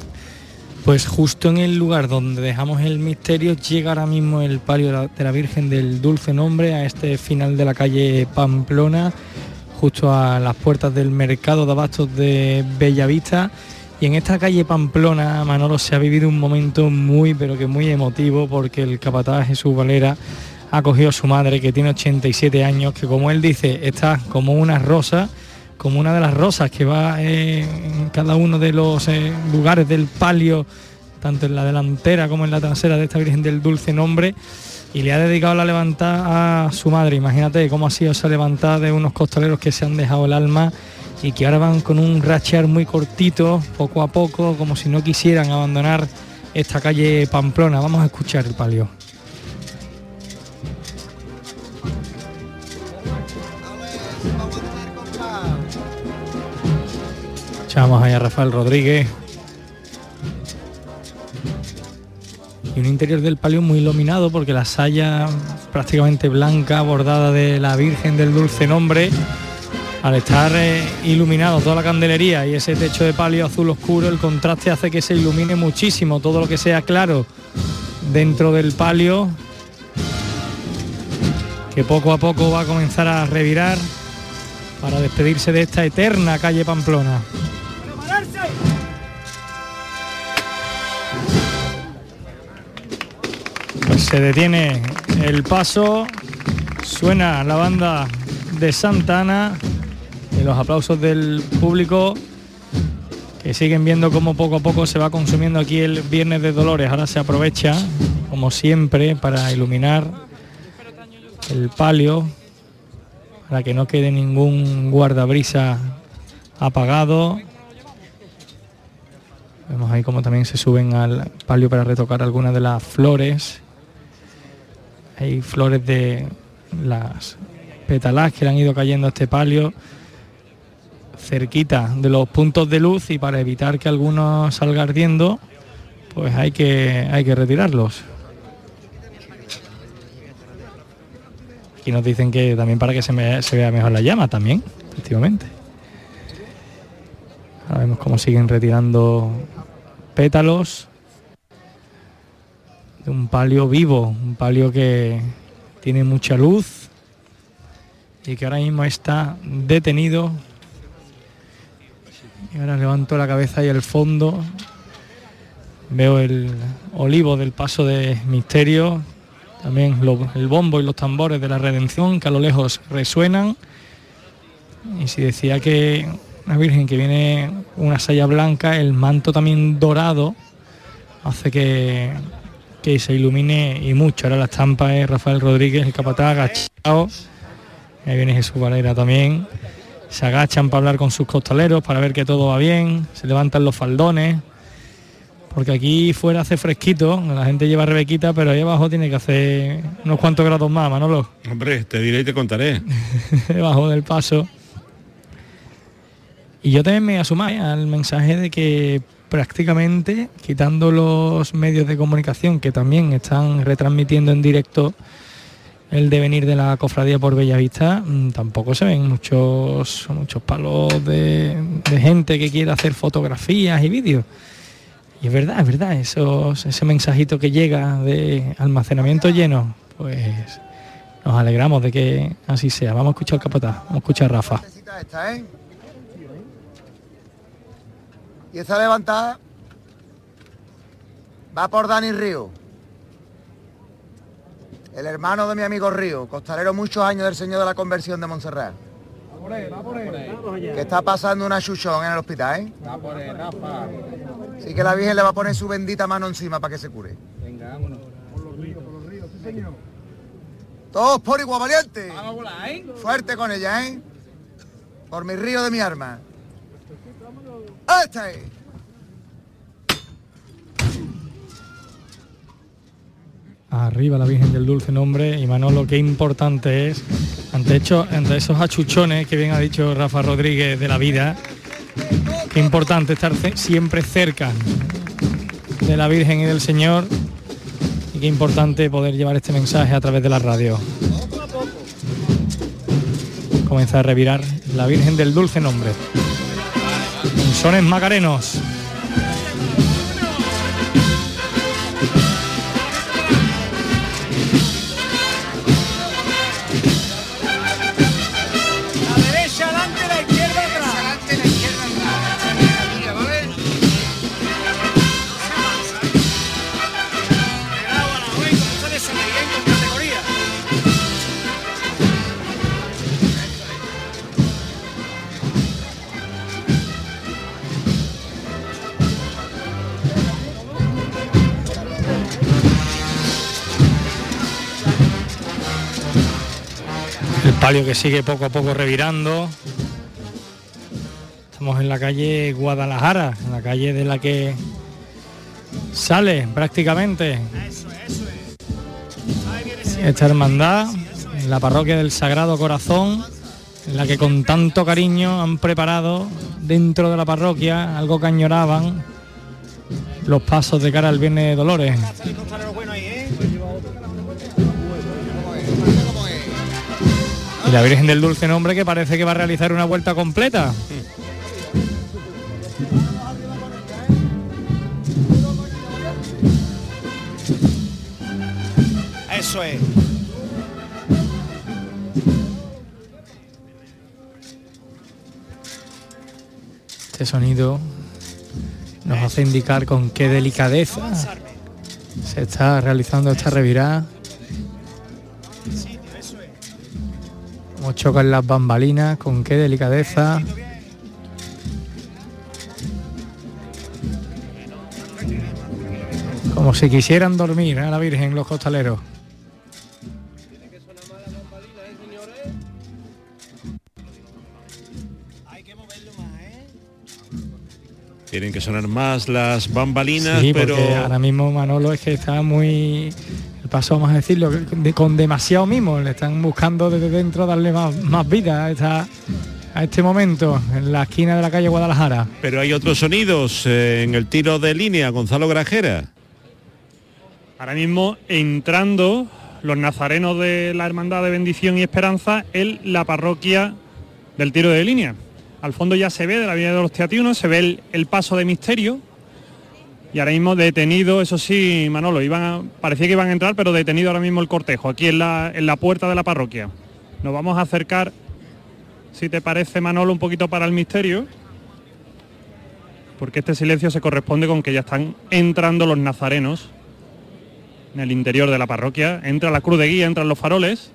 Pues justo en el lugar donde dejamos el misterio llega ahora mismo el palio de la Virgen del Dulce Nombre, a este final de la calle Pamplona, justo a las puertas del mercado de abastos de Bellavista. Y en esta calle Pamplona, Manolo, se ha vivido un momento muy, pero que muy emotivo, porque el capataz Jesús Valera ha cogido a su madre, que tiene 87 años, que como él dice, está como una rosa, como una de las rosas que va en cada uno de los lugares del palio, tanto en la delantera como en la trasera de esta Virgen del Dulce Nombre, y le ha dedicado la levantada a su madre. Imagínate cómo ha sido esa levantada de unos costaleros que se han dejado el alma y que ahora van con un rachear muy cortito, poco a poco, como si no quisieran abandonar esta calle Pamplona. Vamos a escuchar el palio. Echamos ahí a Rafael Rodríguez. Y un interior del palio muy iluminado, porque la saya prácticamente blanca, bordada de la Virgen del Dulce Nombre, al estar iluminado toda la candelería y ese techo de palio azul oscuro, el contraste hace que se ilumine muchísimo todo lo que sea claro dentro del palio, que poco a poco va a comenzar a revirar para despedirse de esta eterna calle Pamplona. Pues se detiene el paso, suena la banda de Santa Ana y los aplausos del público, que siguen viendo cómo poco a poco se va consumiendo aquí el Viernes de Dolores. Ahora se aprovecha, como siempre, para iluminar el palio, para que no quede ningún guardabrisa apagado. Vemos ahí cómo también se suben al palio para retocar algunas de las flores. Hay flores de las pétalas que le han ido cayendo a este palio cerquita de los puntos de luz, y para evitar que alguno salga ardiendo, pues hay que retirarlos. Aquí nos dicen que también para que se vea mejor la llama también, efectivamente. Ahora vemos cómo siguen retirando pétalos de un palio vivo, un palio que tiene mucha luz y que ahora mismo está detenido Y ahora levanto la cabeza y al fondo veo el olivo del paso de Misterio, también el bombo y los tambores de la Redención que a lo lejos resuenan. Y si decía que una Virgen que viene una saya blanca, el manto también dorado hace que se ilumine y mucho. Ahora la estampa es Rafael Rodríguez, el capataz, agachado. Ahí viene Jesús Valera también. Se agachan para hablar con sus costaleros, para ver que todo va bien. Se levantan los faldones, porque aquí fuera hace fresquito, la gente lleva rebequita, pero ahí abajo tiene que hacer unos cuantos grados más, Manolo. Hombre, te diré y te contaré. Debajo del paso. Y yo también me asumo al mensaje de que prácticamente, quitando los medios de comunicación que también están retransmitiendo en directo el devenir de la cofradía por Bellavista, tampoco se ven muchos palos de gente que quiera hacer fotografías y vídeos. Y es verdad, ese mensajito que llega de almacenamiento lleno, pues nos alegramos de que así sea. Vamos a escuchar al capataz, vamos a escuchar a Rafa. Y esa levantada va por Dani Río, el hermano de mi amigo Río, costalero muchos años del Señor de la Conversión de Montserrat. Que está pasando una chuchón en el hospital, ¿eh? Así que la Virgen le va a poner su bendita mano encima para que se cure. Venga, vámonos. Por los ríos, sí señor. Todos por igual, valiente. Vamos a volar, ¿eh? Fuerte con ella, ¿eh? Por mi río de mi arma. ¡Esta es! Arriba la Virgen del Dulce Nombre. Y Manolo, qué importante es, ante esos achuchones que bien ha dicho Rafa Rodríguez de la vida, qué importante estar siempre cerca de la Virgen y del Señor, y qué importante poder llevar este mensaje a través de la radio. Comienza a revirar la Virgen del Dulce Nombre. Sones macarenos. Palio que sigue poco a poco revirando. Estamos en la calle Guadalajara, en la calle de la que sale prácticamente esta hermandad, en la parroquia del Sagrado Corazón, en la que con tanto cariño han preparado dentro de la parroquia algo que añoraban, los pasos de cara al Viernes de Dolores. Y la Virgen del Dulce Nombre, que parece que va a realizar una vuelta completa. Eso es. Este sonido nos hace indicar con qué delicadeza se está realizando esta revirada. Cómo chocan las bambalinas, con qué delicadeza. Como si quisieran dormir a la Virgen los costaleros. Tienen que sonar más las bambalinas, sí, pero porque ahora mismo Manolo es que está muy... El paso, vamos a decirlo, con demasiado mimo. Le están buscando desde dentro darle más vida a este momento en la esquina de la calle Guadalajara. Pero hay otros sonidos en el tiro de línea, Gonzalo Grajera. Ahora mismo entrando los nazarenos de la Hermandad de Bendición y Esperanza en la parroquia del tiro de línea. Al fondo ya se ve de la Avenida de los Teatinos, se ve el paso de Misterio. Y ahora mismo detenido, eso sí, Manolo, parecía que iban a entrar, pero detenido ahora mismo el cortejo, aquí en la puerta de la parroquia. Nos vamos a acercar, si te parece, Manolo, un poquito para el Misterio. porque este silencio se corresponde con que ya están entrando los nazarenos en el interior de la parroquia. Entra la cruz de guía, entran los faroles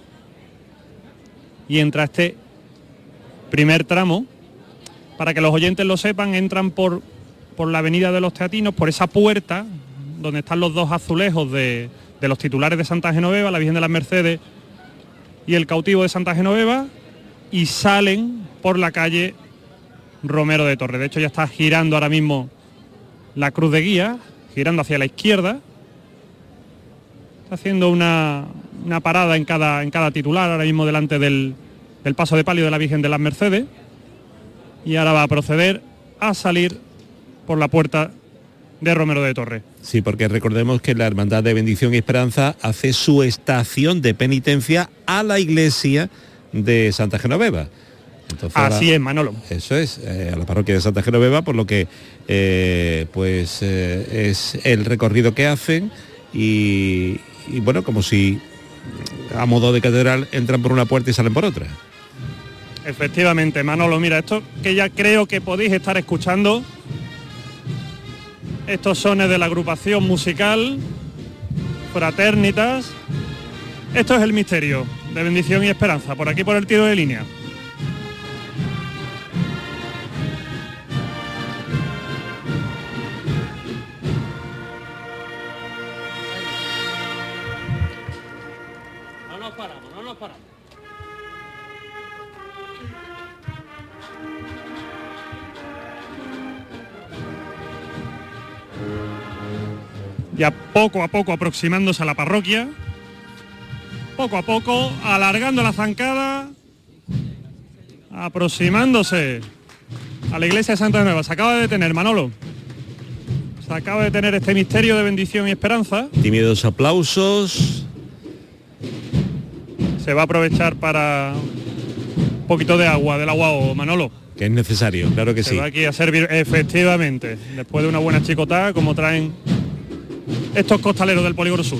y entra este primer tramo. Para que los oyentes lo sepan, entran por la avenida de los Teatinos, por esa puerta donde están los dos azulejos de los titulares de Santa Genoveva, la Virgen de las Mercedes y el cautivo de Santa Genoveva, y salen por la calle Romero de Torres. De hecho, ya está girando ahora mismo la cruz de guía, girando hacia la izquierda. Está haciendo una parada en cada titular, ahora mismo delante del paso de palio de la Virgen de las Mercedes. Y ahora va a proceder a salir por la puerta de Romero de Torres. Sí, porque recordemos que la Hermandad de Bendición y Esperanza hace su estación de penitencia a la iglesia de Santa Genoveva. Entonces, así es, Manolo. Eso es, a la parroquia de Santa Genoveva, por lo que es el recorrido que hacen y bueno, como si a modo de catedral entran por una puerta y salen por otra. Efectivamente, Manolo, mira, esto que ya creo que podéis estar escuchando, estos sones de la agrupación musical Fraternitas. Esto es el misterio de Bendición y Esperanza, por aquí por el tiro de línea. No nos paramos. Ya poco a poco aproximándose a la parroquia, poco a poco alargando la zancada, aproximándose a la iglesia de Santa Genoveva. Se acaba de detener, Manolo. Se acaba de detener este misterio de Bendición y Esperanza. Tímidos aplausos. Se va a aprovechar para un poquito de agua, del agua, Manolo. Que es necesario, claro que sí. Se va aquí a servir, efectivamente, después de una buena chicotada, como traen estos costaleros del Polígono Sur.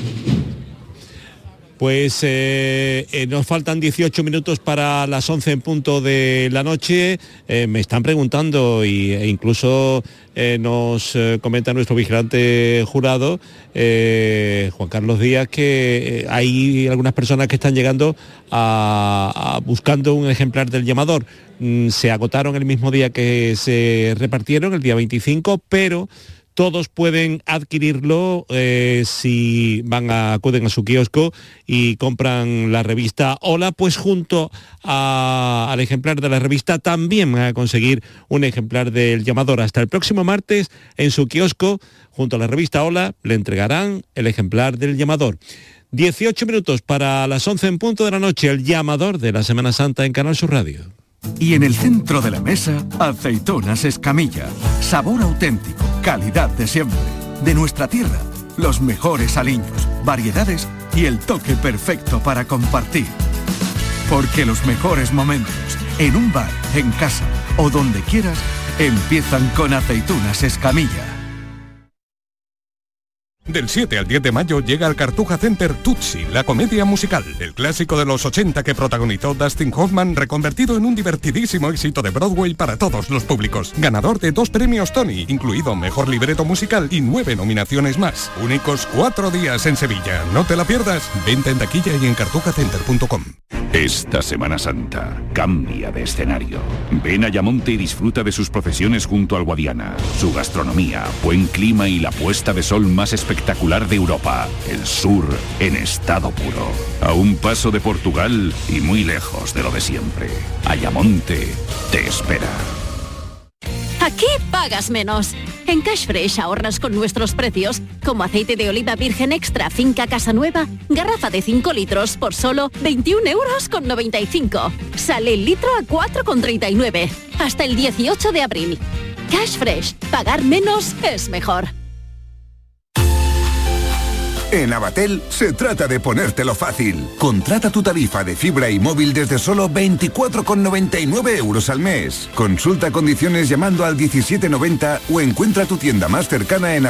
Pues nos faltan 18 minutos para las 11 en punto de la noche. Me están preguntando e incluso nos comenta nuestro vigilante jurado, Juan Carlos Díaz, que hay algunas personas que están llegando buscando un ejemplar del llamador. Se agotaron el mismo día que se repartieron, el día 25, pero todos pueden adquirirlo si acuden a su kiosco y compran la revista Hola, pues junto al ejemplar de la revista también van a conseguir un ejemplar del llamador. Hasta el próximo martes en su kiosco, junto a la revista Hola, le entregarán el ejemplar del llamador. 18 minutos para las 11 en punto de la noche, el llamador de la Semana Santa en Canal Sur Radio. Y en el centro de la mesa, aceitunas Escamilla. Sabor auténtico, calidad de siempre. De nuestra tierra, los mejores aliños, variedades y el toque perfecto para compartir. Porque los mejores momentos, en un bar, en casa o donde quieras, empiezan con aceitunas Escamilla. Del 7 al 10 de mayo llega al Cartuja Center Tutsi, la comedia musical, el clásico de los 80 que protagonizó Dustin Hoffman, reconvertido en un divertidísimo éxito de Broadway para todos los públicos. Ganador de 2 premios Tony, incluido Mejor Libreto Musical y 9 nominaciones más. Únicos 4 días en Sevilla. No te la pierdas. Venta en taquilla y en cartujacenter.com. Esta Semana Santa cambia de escenario. Ven a Ayamonte y disfruta de sus procesiones junto al Guadiana, su gastronomía, buen clima y la puesta de sol más espectacular de Europa. El sur en estado puro. A un paso de Portugal y muy lejos de lo de siempre. Ayamonte te espera. Aquí pagas menos. En Cash Fresh ahorras con nuestros precios, como aceite de oliva virgen extra Finca Casanueva, garrafa de 5 litros por solo 21,95 €. Sale el litro a 4,39. Hasta el 18 de abril. Cash Fresh, pagar menos es mejor. En Abatel se trata de ponértelo fácil. Contrata tu tarifa de fibra y móvil desde solo 24,99 € al mes. Consulta condiciones llamando al 1790 o encuentra tu tienda más cercana en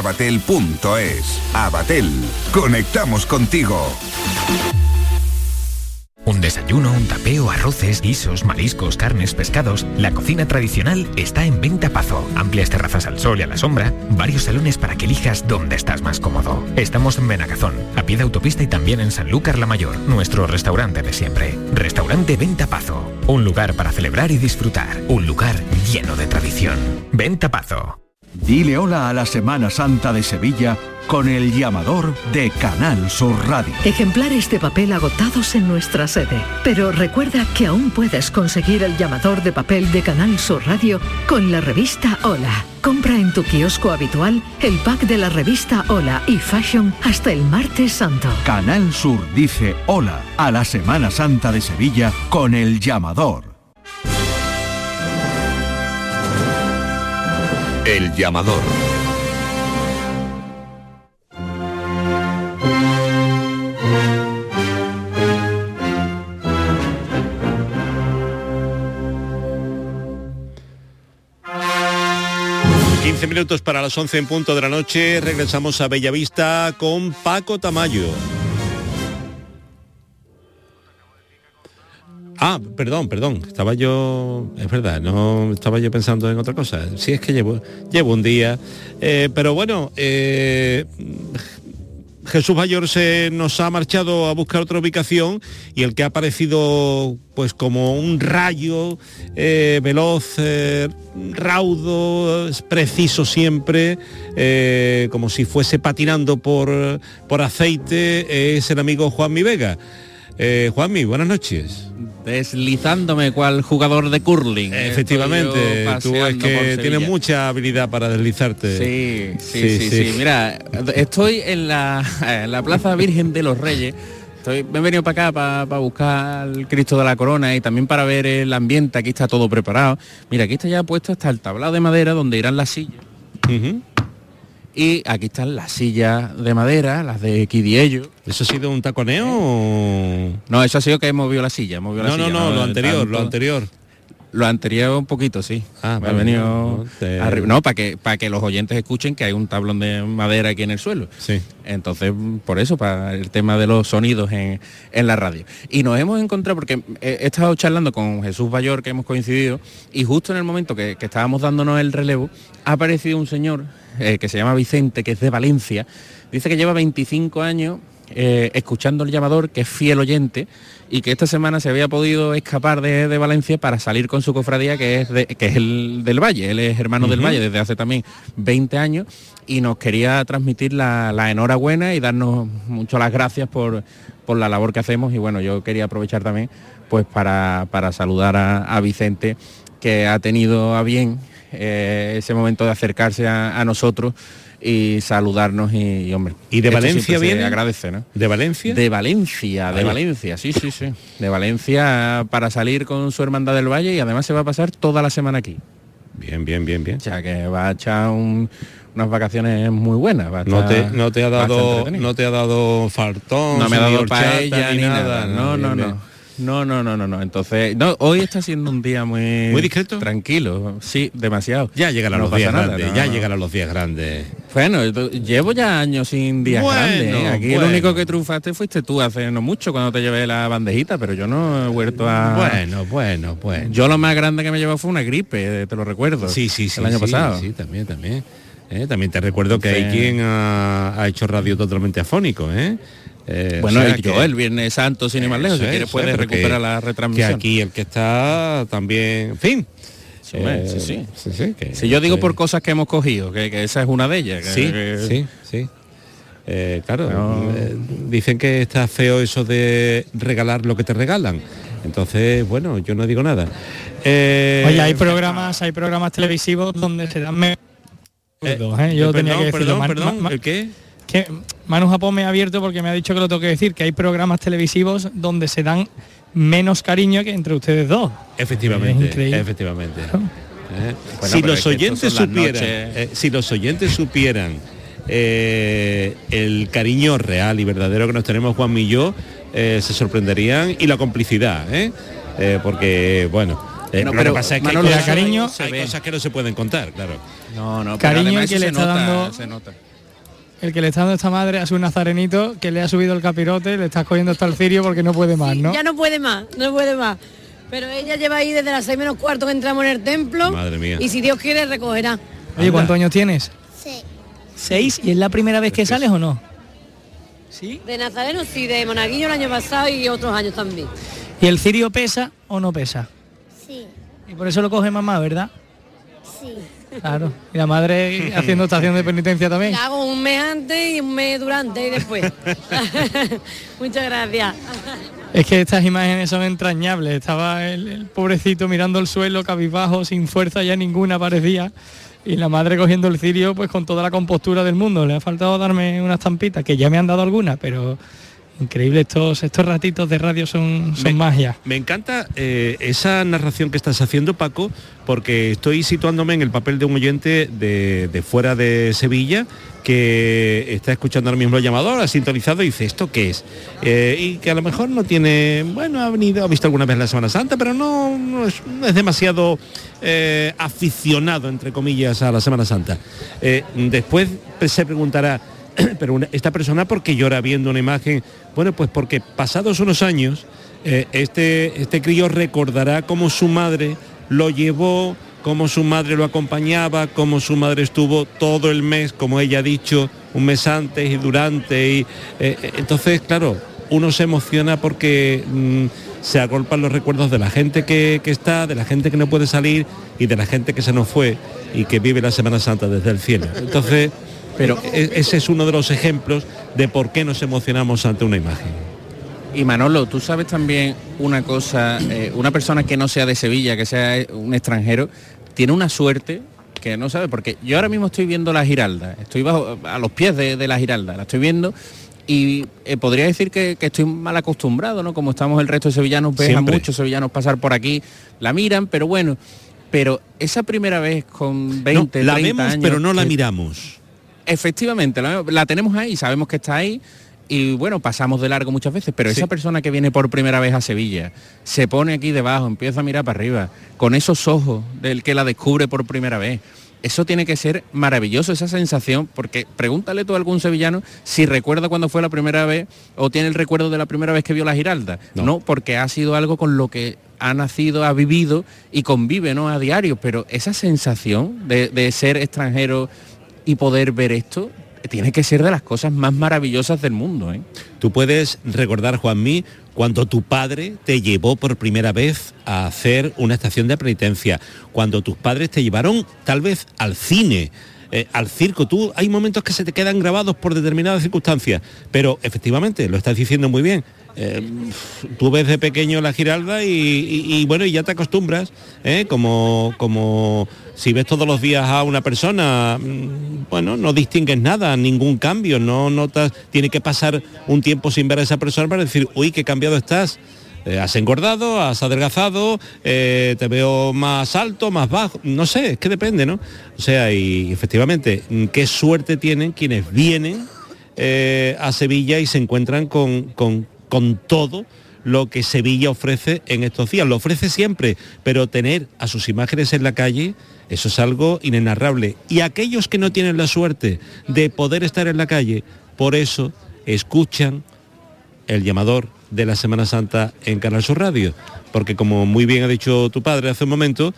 abatel.es. Abatel, conectamos contigo. desayuno, un tapeo, arroces, guisos, mariscos, carnes, pescados. La cocina tradicional está en Venta Pazo. Amplias terrazas al sol y a la sombra, varios salones para que elijas dónde estás más cómodo. Estamos en Benagazón, a pie de autopista y también en Sanlúcar la Mayor, nuestro restaurante de siempre. Restaurante Venta Pazo, un lugar para celebrar y disfrutar, un lugar lleno de tradición. Venta Pazo. Dile hola a la Semana Santa de Sevilla con el llamador de Canal Sur Radio. Ejemplares de papel agotados en nuestra sede. Pero recuerda que aún puedes conseguir el llamador de papel de Canal Sur Radio con la revista Hola. Compra en tu kiosco habitual el pack de la revista Hola y Fashion hasta el martes santo. Canal Sur dice hola a la Semana Santa de Sevilla con el llamador. El llamador. Minutos para las 11 en punto de la noche. Regresamos a Bellavista con Paco Tamayo. Perdón. Estaba yo... Es verdad, no estaba yo pensando en otra cosa. Sí, es que llevo un día. Pero bueno... Jesús Bayor se nos ha marchado a buscar otra ubicación y el que ha aparecido pues como un rayo veloz, raudo, preciso siempre, como si fuese patinando por aceite, es el amigo Juanmi Vega. Juanmi, buenas noches. Deslizándome cual jugador de curling. Efectivamente, tú es que tienes mucha habilidad para deslizarte. Sí. Mira, estoy en la Plaza Virgen de los Reyes. Me he venido para acá para buscar el Cristo de la Corona y también para ver el ambiente. Aquí está todo preparado. Mira, aquí está ya puesto hasta el tablado de madera donde irán las sillas. Y aquí están las sillas de madera, las de Quidiello. ¿Eso ha sido un taconeo o...? No, eso ha sido que hemos movido la silla. No, lo anterior. Lo anterior un poquito, sí. Me ha venido arriba. No, para que los oyentes escuchen que hay un tablón de madera aquí en el suelo. Sí. Entonces, por eso, para el tema de los sonidos en la radio. Y nos hemos encontrado, porque he estado charlando con Jesús Bayor, que hemos coincidido, y justo en el momento que estábamos dándonos el relevo, ha aparecido un señor que se llama Vicente, que es de Valencia. Dice que lleva 25 años escuchando el llamador, que es fiel oyente, y que esta semana se había podido escapar de Valencia para salir con su cofradía, que es el del Valle. Él es hermano del Valle desde hace también 20 años y nos quería transmitir la enhorabuena y darnos mucho las gracias por la labor que hacemos. Y bueno, yo quería aprovechar también pues para saludar a Vicente, que ha tenido a bien ese momento de acercarse a nosotros y saludarnos y hombre. ¿Y de Valencia viene? Agradece, ¿no? ¿De Valencia? De Valencia, sí. De Valencia para salir con su hermandad del Valle y además se va a pasar toda la semana aquí. Bien. O sea que va a echar unas vacaciones muy buenas. No te ha dado fartón. No me ha dado paella ni nada. No. Entonces, hoy está siendo un día muy discreto, tranquilo. Sí, demasiado. Ya llegarán los días grandes. Llegarán los días grandes. Bueno, llevo ya años sin días grandes. Aquí el único que triunfaste fuiste tú hace no mucho cuando te llevé la bandejita, pero yo no he vuelto a. Bueno. Yo lo más grande que me llevó fue una gripe, te lo recuerdo. Sí. El año pasado. Sí, también. También te recuerdo que hay quien ha hecho radio totalmente afónico, Bueno, yo el Viernes Santo, sin ir más lejos, si quieres puedes recuperar la retransmisión. Que aquí el que está también, en fin. Si yo digo por cosas que hemos cogido, que esa es una de ellas. Sí. Claro, dicen que está feo eso de regalar lo que te regalan. Entonces, bueno, yo no digo nada. Oye, hay programas televisivos donde se dan yo tenía que decirlo. Perdón, ¿el qué? Que Manu Japón me ha abierto porque me ha dicho que lo tengo que decir, que hay programas televisivos donde se dan menos cariño que entre ustedes dos. Efectivamente. Si los oyentes supieran el cariño real y verdadero que nos tenemos Juanmi y yo, se sorprenderían, y la complicidad, porque bueno. Lo que pasa es que hay cosas que no se pueden contar, claro. No, cariño que le está dando. Se nota. el que le está dando esta madre a su nazarenito, que le ha subido el capirote, le está cogiendo hasta el cirio porque no puede más, ¿no? Ya no puede más. Pero ella lleva ahí desde las 6 menos cuarto que entramos en el templo. Madre mía. Y si Dios quiere, recogerá. Oye, ¿cuántos años tienes? 6. 6, ¿y es la primera vez que sales o no? ¿Sí? De Nazareno sí, de Monaguillo el año pasado y otros años también. ¿Y el cirio pesa o no pesa? Sí. Y por eso lo coge mamá, ¿verdad? Sí. Claro. Y la madre haciendo estación de penitencia también. La hago un mes antes y un mes durante y después. Muchas gracias. Es que estas imágenes son entrañables. Estaba el pobrecito mirando el suelo, cabizbajo, sin fuerza ya ninguna parecía. Y la madre cogiendo el cirio pues con toda la compostura del mundo. Le ha faltado darme unas tampitas, que ya me han dado algunas, pero increíble, estos ratitos de radio son magia. Me encanta esa narración que estás haciendo, Paco, porque estoy situándome en el papel de un oyente de fuera de Sevilla que está escuchando ahora mismo el llamador, ha sintonizado y dice, ¿esto qué es? Y que a lo mejor no tiene, bueno, ha visto alguna vez la Semana Santa, pero no es demasiado aficionado, entre comillas, a la Semana Santa. Después se preguntará, pero esta persona, ¿por qué llora viendo una imagen? Bueno, pues porque pasados unos años, este crío recordará cómo su madre lo llevó, cómo su madre lo acompañaba, cómo su madre estuvo todo el mes, como ella ha dicho, un mes antes y durante. Y entonces, claro, uno se emociona porque se agolpan los recuerdos de la gente que está, de la gente que no puede salir y de la gente que se nos fue y que vive la Semana Santa desde el cielo. Entonces, pero ese es uno de los ejemplos de por qué nos emocionamos ante una imagen. Y Manolo, tú sabes también una cosa, una persona que no sea de Sevilla, que sea un extranjero, tiene una suerte que no sabe, porque yo ahora mismo estoy viendo la Giralda, estoy a los pies de la Giralda, la estoy viendo y podría decir que estoy mal acostumbrado, ¿no? Como estamos el resto de sevillanos, ves a muchos sevillanos pasar por aquí, la miran, pero bueno, pero esa primera vez con 20, la 30 vemos, años, pero no la miramos. Efectivamente, la tenemos ahí, sabemos que está ahí y bueno, pasamos de largo muchas veces, pero esa persona que viene por primera vez a Sevilla, se pone aquí debajo, empieza a mirar para arriba, con esos ojos del que la descubre por primera vez, eso tiene que ser maravilloso, esa sensación, porque pregúntale tú a algún sevillano si recuerda cuando fue la primera vez o tiene el recuerdo de la primera vez que vio la Giralda. No, porque ha sido algo con lo que ha nacido, ha vivido y convive, ¿no?, a diario, pero esa sensación de ser extranjero y poder ver esto tiene que ser de las cosas más maravillosas del mundo, ¿eh? Tú puedes recordar, Juanmí, cuando tu padre te llevó por primera vez a hacer una estación de penitencia, cuando tus padres te llevaron tal vez al cine, al circo. Hay momentos que se te quedan grabados por determinadas circunstancias, pero efectivamente, lo estás diciendo muy bien. Tú ves de pequeño la Giralda y bueno, y ya te acostumbras, como si ves todos los días a una persona, bueno, no distingues nada, ningún cambio, no notas, tiene que pasar un tiempo sin ver a esa persona para decir, uy, qué cambiado estás. Has engordado, has adelgazado, te veo más alto, más bajo, no sé, es que depende, ¿no? O sea, y efectivamente, qué suerte tienen quienes vienen a Sevilla y se encuentran con todo lo que Sevilla ofrece en estos días. Lo ofrece siempre, pero tener a sus imágenes en la calle, eso es algo inenarrable. Y aquellos que no tienen la suerte de poder estar en la calle, por eso escuchan el llamador de la Semana Santa en Canal Sur Radio, porque como muy bien ha dicho tu padre hace un momento,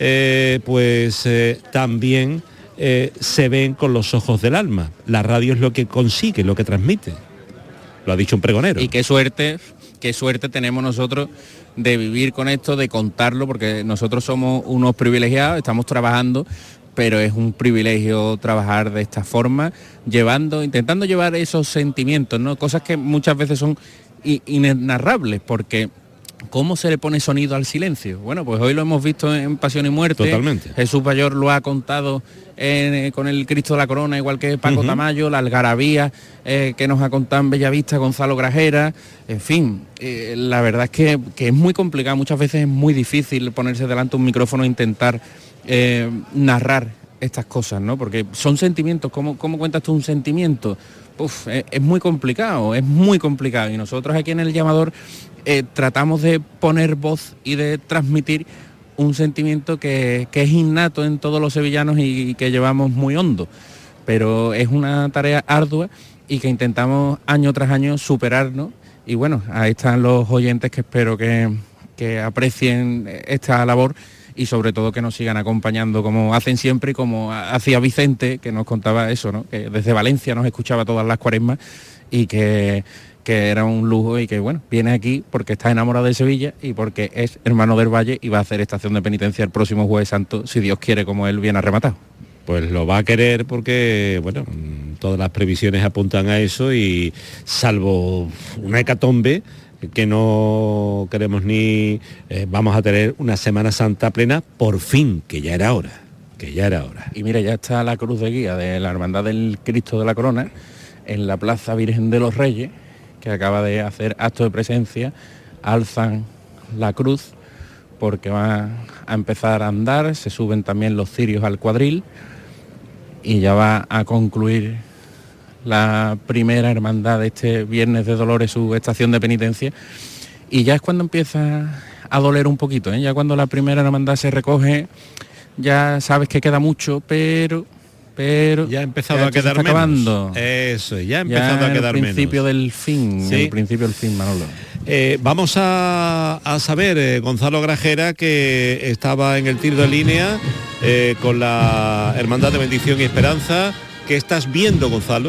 también se ven con los ojos del alma. La radio es lo que consigue, lo que transmite. Lo ha dicho un pregonero. Y qué suerte tenemos nosotros de vivir con esto, de contarlo, porque nosotros somos unos privilegiados, estamos trabajando, pero es un privilegio trabajar de esta forma, intentando llevar esos sentimientos, ¿no? Cosas que muchas veces son inenarrables, porque ¿cómo se le pone sonido al silencio? Bueno, pues hoy lo hemos visto en Pasión y Muerte. Totalmente. Jesús Bayor lo ha contado con el Cristo de la Corona, igual que Paco Tamayo, la algarabía que nos ha contado en Bellavista Gonzalo Grajera. En fin, la verdad es que es muy complicado, muchas veces es muy difícil ponerse delante de un micrófono e intentar narrar estas cosas, ¿no? Porque son sentimientos. ¿Cómo cuentas tú un sentimiento? Es muy complicado, y nosotros aquí en El Llamador tratamos de poner voz y de transmitir un sentimiento que es innato en todos los sevillanos y que llevamos muy hondo. pero es una tarea ardua y que intentamos año tras año superarnos. Y bueno, ahí están los oyentes que espero que aprecien esta labor y sobre todo que nos sigan acompañando como hacen siempre y como hacía Vicente, que nos contaba eso, ¿no? Que desde Valencia nos escuchaba todas las cuaresmas y que era un lujo y que bueno, viene aquí porque está enamorado de Sevilla y porque es hermano del Valle y va a hacer estación de penitencia el próximo Jueves Santo, si Dios quiere, como él viene arrematado. Pues lo va a querer porque, bueno, todas las previsiones apuntan a eso y salvo una hecatombe que no queremos ni... vamos a tener una Semana Santa plena, por fin, que ya era hora. Y mira, ya está la cruz de guía de la Hermandad del Cristo de la Corona en la Plaza Virgen de los Reyes, que acaba de hacer acto de presencia, alzan la cruz porque va a empezar a andar, se suben también los cirios al cuadril y ya va a concluir la primera hermandad de este Viernes de Dolores, su estación de penitencia, y ya es cuando empieza a doler un poquito, ¿eh? Ya cuando la primera hermandad se recoge, ya sabes que queda mucho, pero ya ha empezado a quedar menos. Acabando. Eso, ya ha empezado a quedar menos. El principio del fin, sí. El principio del fin, Manolo. Vamos a saber, Gonzalo Grajera, que estaba en el tiro de línea con la Hermandad de Bendición y Esperanza. ¿Qué estás viendo, Gonzalo?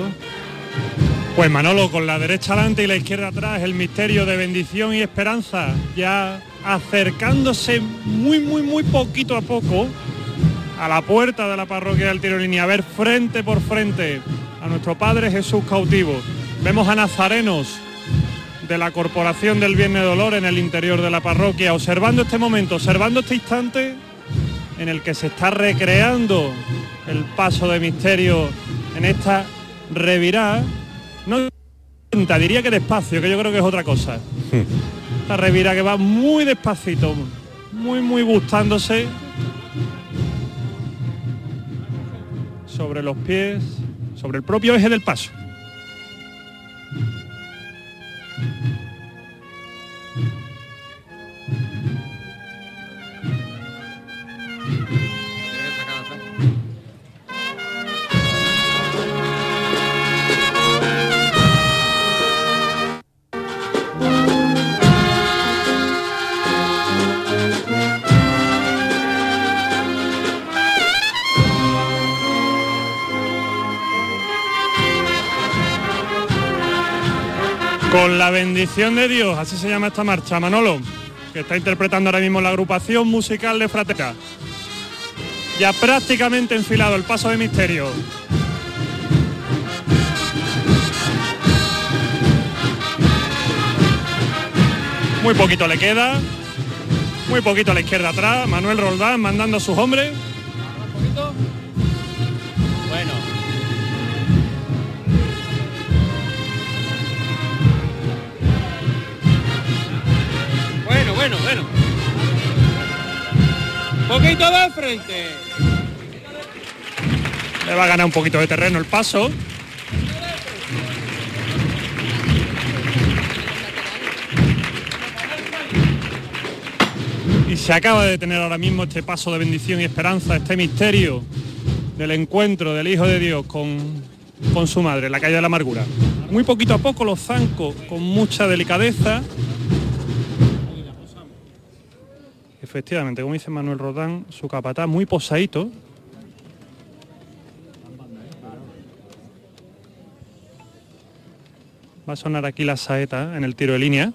Pues Manolo, con la derecha adelante y la izquierda atrás, el misterio de Bendición y Esperanza, ya acercándose muy poquito a poco a la puerta de la parroquia del Tiro de Línea, a ver frente por frente a nuestro Padre Jesús cautivo. Vemos a nazarenos de la Corporación del Viernes de Dolor en el interior de la parroquia, observando este momento, observando este instante en el que se está recreando el paso de misterio en esta revirada. No diría que despacio, que yo creo que es otra cosa. Esta revirada que va muy despacito, muy gustándose sobre los pies, sobre el propio eje del paso. Con la bendición de Dios, así se llama esta marcha, Manolo, que está interpretando ahora mismo la agrupación musical de Frateca. Ya prácticamente enfilado el paso de misterio. Muy poquito le queda, muy poquito a la izquierda atrás, Manuel Roldán mandando a sus hombres. Bueno. Poquito de frente. Le va a ganar un poquito de terreno el paso. Y se acaba de detener ahora mismo este paso de bendición y esperanza, este misterio del encuentro del Hijo de Dios con su madre, en la calle de la Amargura. Muy poquito a poco los zancos, con mucha delicadeza. Efectivamente, como dice Manuel Rodán, su capataz muy posadito. Va a sonar aquí la saeta en el tiro de línea.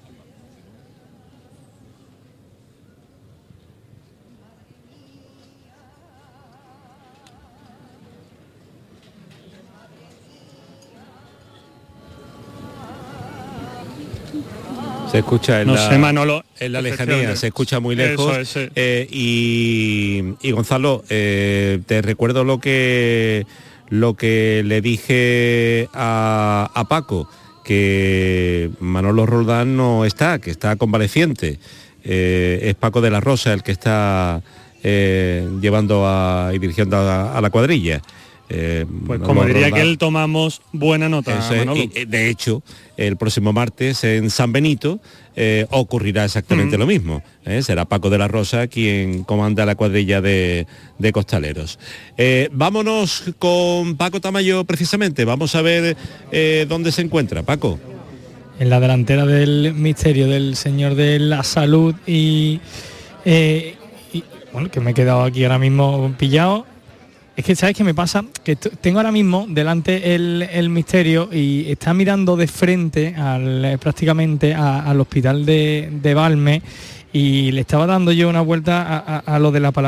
Se escucha en, no sé, Manolo, en la lejanía, se escucha muy lejos. Eso es. Y Gonzalo, te recuerdo lo que le dije a Paco, que Manolo Roldán no está, que está convaleciente. Es Paco de la Rosa el que está llevando y dirigiendo a la cuadrilla. Pues como diría que él, tomamos buena nota, Manolo. Y, de hecho, el próximo martes en San Benito ocurrirá exactamente lo mismo. Será Paco de la Rosa quien comanda la cuadrilla de costaleros. Vámonos con Paco Tamayo precisamente. Vamos a ver dónde se encuentra, Paco. En la delantera del misterio del Señor de la Salud y bueno, que me he quedado aquí ahora mismo pillado. Es que, ¿sabes qué me pasa? Que tengo ahora mismo delante el misterio y está mirando de frente prácticamente al hospital de Valme, y le estaba dando yo una vuelta a lo de la palabra